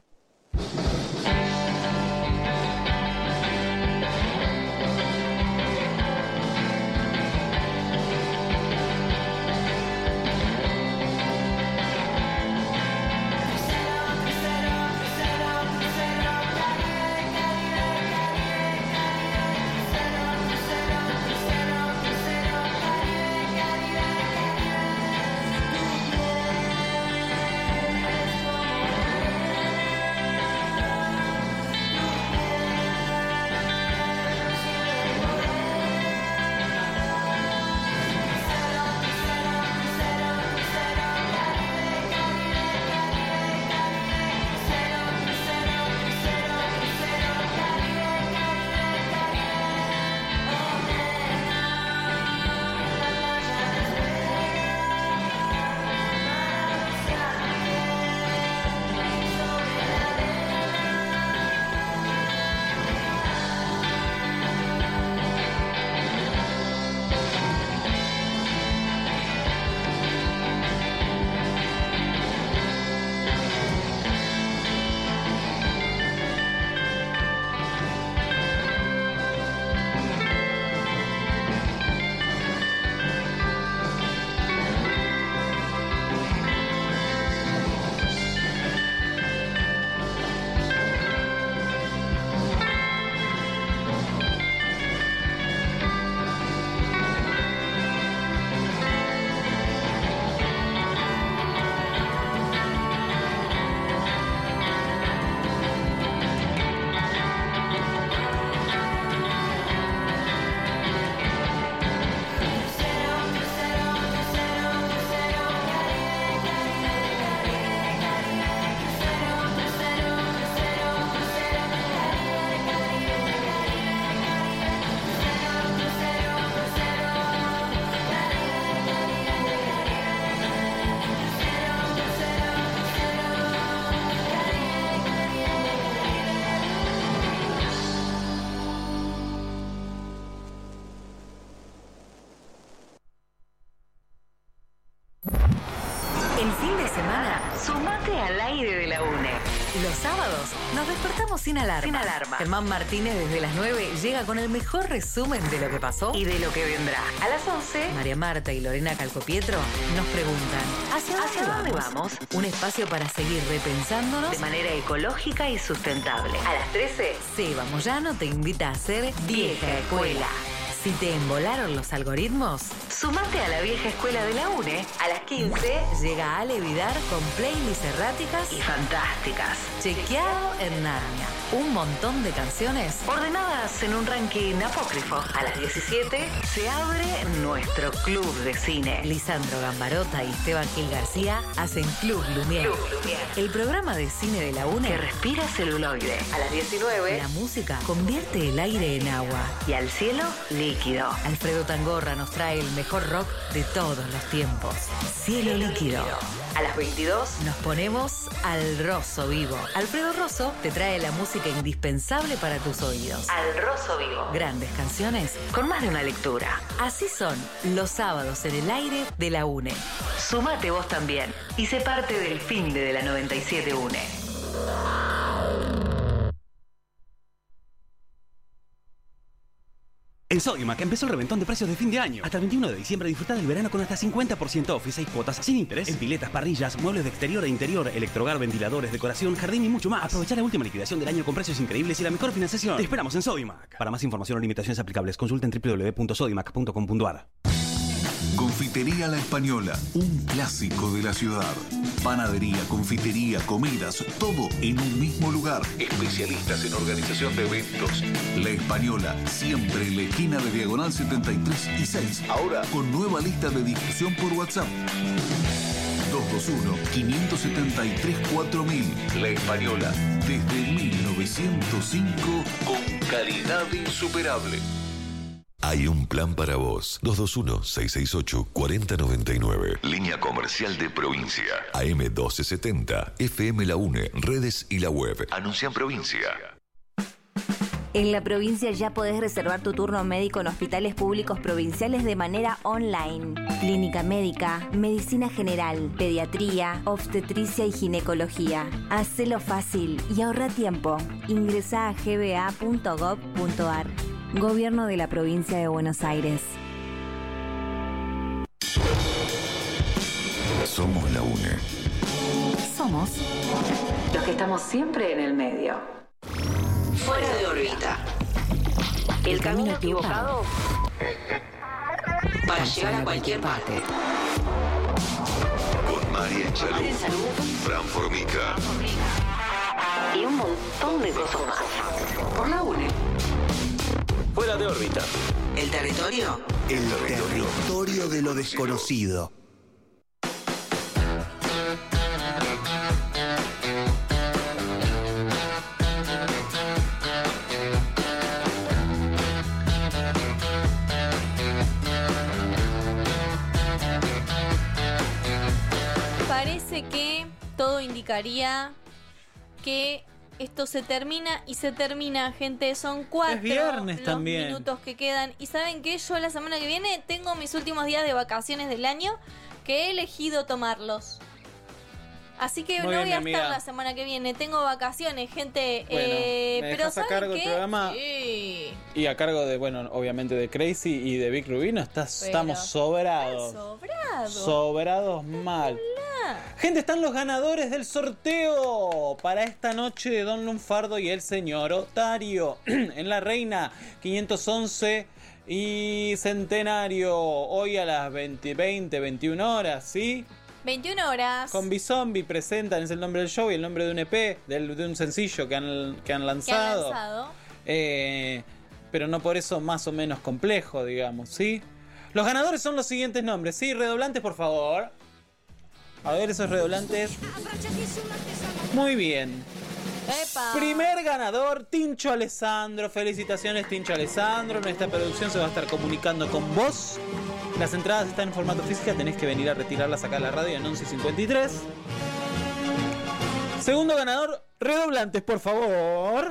El fin de semana, sumate al aire de la UNE. Los sábados nos despertamos sin alarma. Sin alarma. Germán Martínez desde las nueve llega con el mejor resumen de lo que pasó y de lo que vendrá. A las once, María Marta y Lorena Calcopietro nos preguntan ¿Hacia dónde, ¿Hacia dónde vamos? vamos? Un espacio para seguir repensándonos de manera ecológica y sustentable. A las trece, Seba Moyano te invita a ser Vieja Escuela. Si te embolaron los algoritmos, sumate a la vieja escuela de la UNE. A las quince llega Ale Vidar con playlists erráticas y fantásticas. Chequeado en Narnia. Un montón de canciones ordenadas en un ranking apócrifo. A las diecisiete se abre nuestro club de cine. Lisandro Gambarota y Esteban Gil García hacen Club Lumière. Club Lumière. El programa de cine de la UNE que respira celuloide. A las diecinueve la música convierte el aire en agua y al cielo le Líquido. Alfredo Tangorra nos trae el mejor rock de todos los tiempos. Cielo Líquido. A las veintidós nos ponemos al Rosso Vivo. Alfredo Rosso te trae la música indispensable para tus oídos. Al Rosso Vivo. Grandes canciones con más de una lectura. Así son los sábados en el aire de la UNE. Sumate vos también y sé parte del fin de la noventa y siete UNE. En Sodimac empezó el reventón de precios de fin de año. Hasta el veintiuno de diciembre disfruta del verano con hasta cincuenta por ciento off y seis cuotas sin interés en piletas, parrillas, muebles de exterior e interior, electrohogar, ventiladores, decoración, jardín y mucho más. Aprovecha la última liquidación del año con precios increíbles y la mejor financiación. Te esperamos en Sodimac. Para más información o limitaciones aplicables, consulta en doble u doble u doble u punto sodimac punto com punto a r. Confitería La Española, un clásico de la ciudad. Panadería, confitería, comidas, todo en un mismo lugar. Especialistas en organización de eventos. La Española, siempre en la esquina de Diagonal setenta y tres y seis. Ahora con nueva lista de difusión por WhatsApp. dos dos uno, cinco siete tres, cuatro mil. La Española, desde mil novecientos cinco, con calidad insuperable. Hay un plan para vos. dos dos uno, seis seis ocho, cuatro cero nueve nueve. Línea comercial de provincia. A M doce setenta. F M La UNE. Redes y la web. Anuncia en provincia. En la provincia ya podés reservar tu turno médico en hospitales públicos provinciales de manera online. Clínica médica, medicina general, pediatría, obstetricia y ginecología. Hacelo fácil y ahorra tiempo. Ingresá a g b a punto gov punto a r. Gobierno de la Provincia de Buenos Aires. Somos la UNE. Somos los que estamos siempre en el medio. Fuera de órbita. El camino equivocado para llegar a cualquier parte. Con María Chalú, Fran Formica Y un montón de cosas más. Por la UNE. Fuera de órbita. El territorio. El territorio de lo desconocido. Parece que todo indicaría que esto se termina y se termina, gente. Son cuatro Es viernes los también. minutos que quedan. Y ¿saben qué? Yo la semana que viene tengo mis últimos días de vacaciones del año que he elegido tomarlos. Así que Muy no bien, voy a mi estar amiga. la semana que viene. Tengo vacaciones, gente. Bueno, eh, ¿me pero dejas a ¿saben cargo el qué? programa? Sí. Y a cargo de, bueno, obviamente de Crazy y de Vic Rubino, estás, Pero estamos sobrados. Sobrado. Sobrados mal. Gente, están los ganadores del sorteo para esta noche de Don Lunfardo y el señor Otario en La Reina quinientos once y Centenario, hoy a las veinte, veinte, veintiuna horas, ¿sí? veintiuna horas. Con Zombie presentan, es el nombre del show y el nombre de un E P, del- de un sencillo que han, que han que han lanzado. lanzado. Eh, pero no por eso más o menos complejo, digamos, ¿sí? Los ganadores son los siguientes nombres, ¿sí? Redoblantes, por favor. A ver esos redoblantes. Muy bien. Epa. Primer ganador, Tincho Alessandro. Felicitaciones, Tincho Alessandro. Nuestra producción se va a estar comunicando con vos. Las entradas están en formato física, tenés que venir a retirarlas acá a la radio en once cincuenta y tres. Segundo ganador, redoblantes, por favor.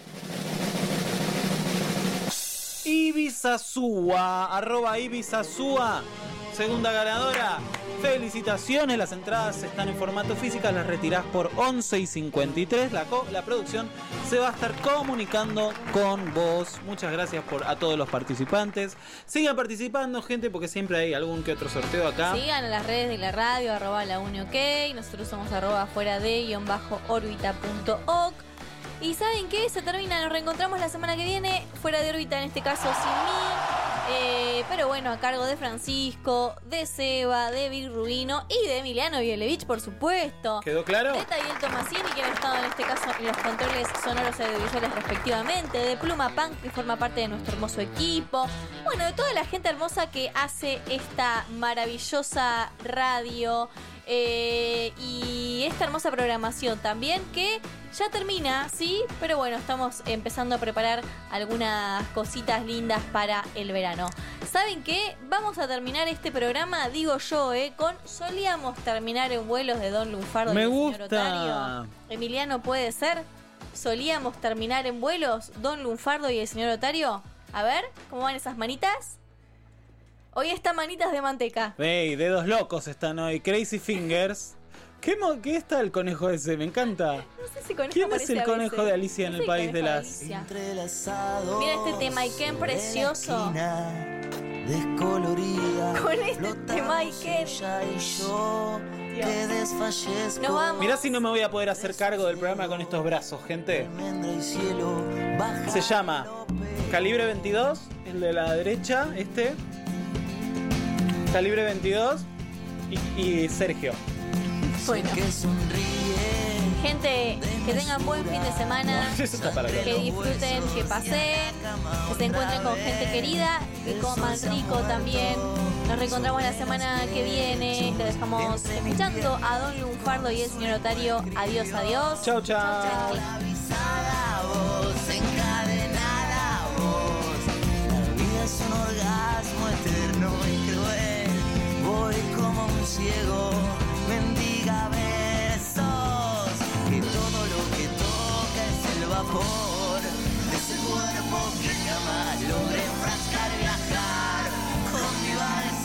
Ibizazúa, arroba Ibizazúa. Segunda ganadora. Felicitaciones, las entradas están en formato física, las retirás por once y cincuenta y tres. La, co- la producción se va a estar comunicando con vos. Muchas gracias por a todos los participantes. Sigan participando, gente, porque siempre hay algún que otro sorteo acá. Sigan en las redes de la radio, arroba la uni ok. Nosotros somos arroba fuera de guión bajo órbita punto oc. Y ¿saben qué? Se termina, nos reencontramos la semana que viene, fuera de órbita en este caso sin mí. Eh, pero bueno, a cargo de Francisco, de Seba, de Vic Rubino y de Emiliano Vielevich, por supuesto. ¿Quedó claro? De Tayel Tomasini, que han estado en este caso en los controles sonoros y audiovisuales respectivamente. De Pluma Punk, que forma parte de nuestro hermoso equipo. Bueno, de toda la gente hermosa que hace esta maravillosa radio. Eh, y esta hermosa programación también que ya termina, sí, pero bueno, estamos empezando a preparar algunas cositas lindas para el verano. ¿Saben qué? Vamos a terminar este programa, digo yo, eh, con solíamos terminar en vuelos de Don Lunfardo Me y el gusta. señor Otario. Emiliano, ¿puede ser? ¿Solíamos terminar en vuelos Don Lunfardo y el señor Otario? A ver, ¿cómo van esas manitas? Hoy están manitas de manteca. Ey, dedos locos están hoy. Crazy Fingers. ¿Qué, mo- ¿Qué está el conejo ese? Me encanta. No sé si conejo ¿Quién es aparece el a conejo veces. de Alicia en Es el el País de conejo las... Alicia. Mira este tema, y qué precioso. Descolorida. Con este tema, y qué... Que desfallezco. Nos vamos. Mirá si no me voy a poder hacer cargo del programa con estos brazos, gente. Se llama Calibre veintidós, el de la derecha, este. Calibre veintidós y, y Sergio. Bueno. Gente, que tengan buen fin de semana, Eso está para acá. que disfruten, que pasen, que se encuentren con gente querida, que coman rico también. Nos reencontramos la semana que viene. Te dejamos escuchando a Don Lunfardo y el señor Otario. Adiós, adiós. Chau, chau. Avisada voz, encadenada voz. La vida es un orgasmo eterno y cruel. Voy como un ciego, mendiga besos. Que todo lo que toca es el vapor.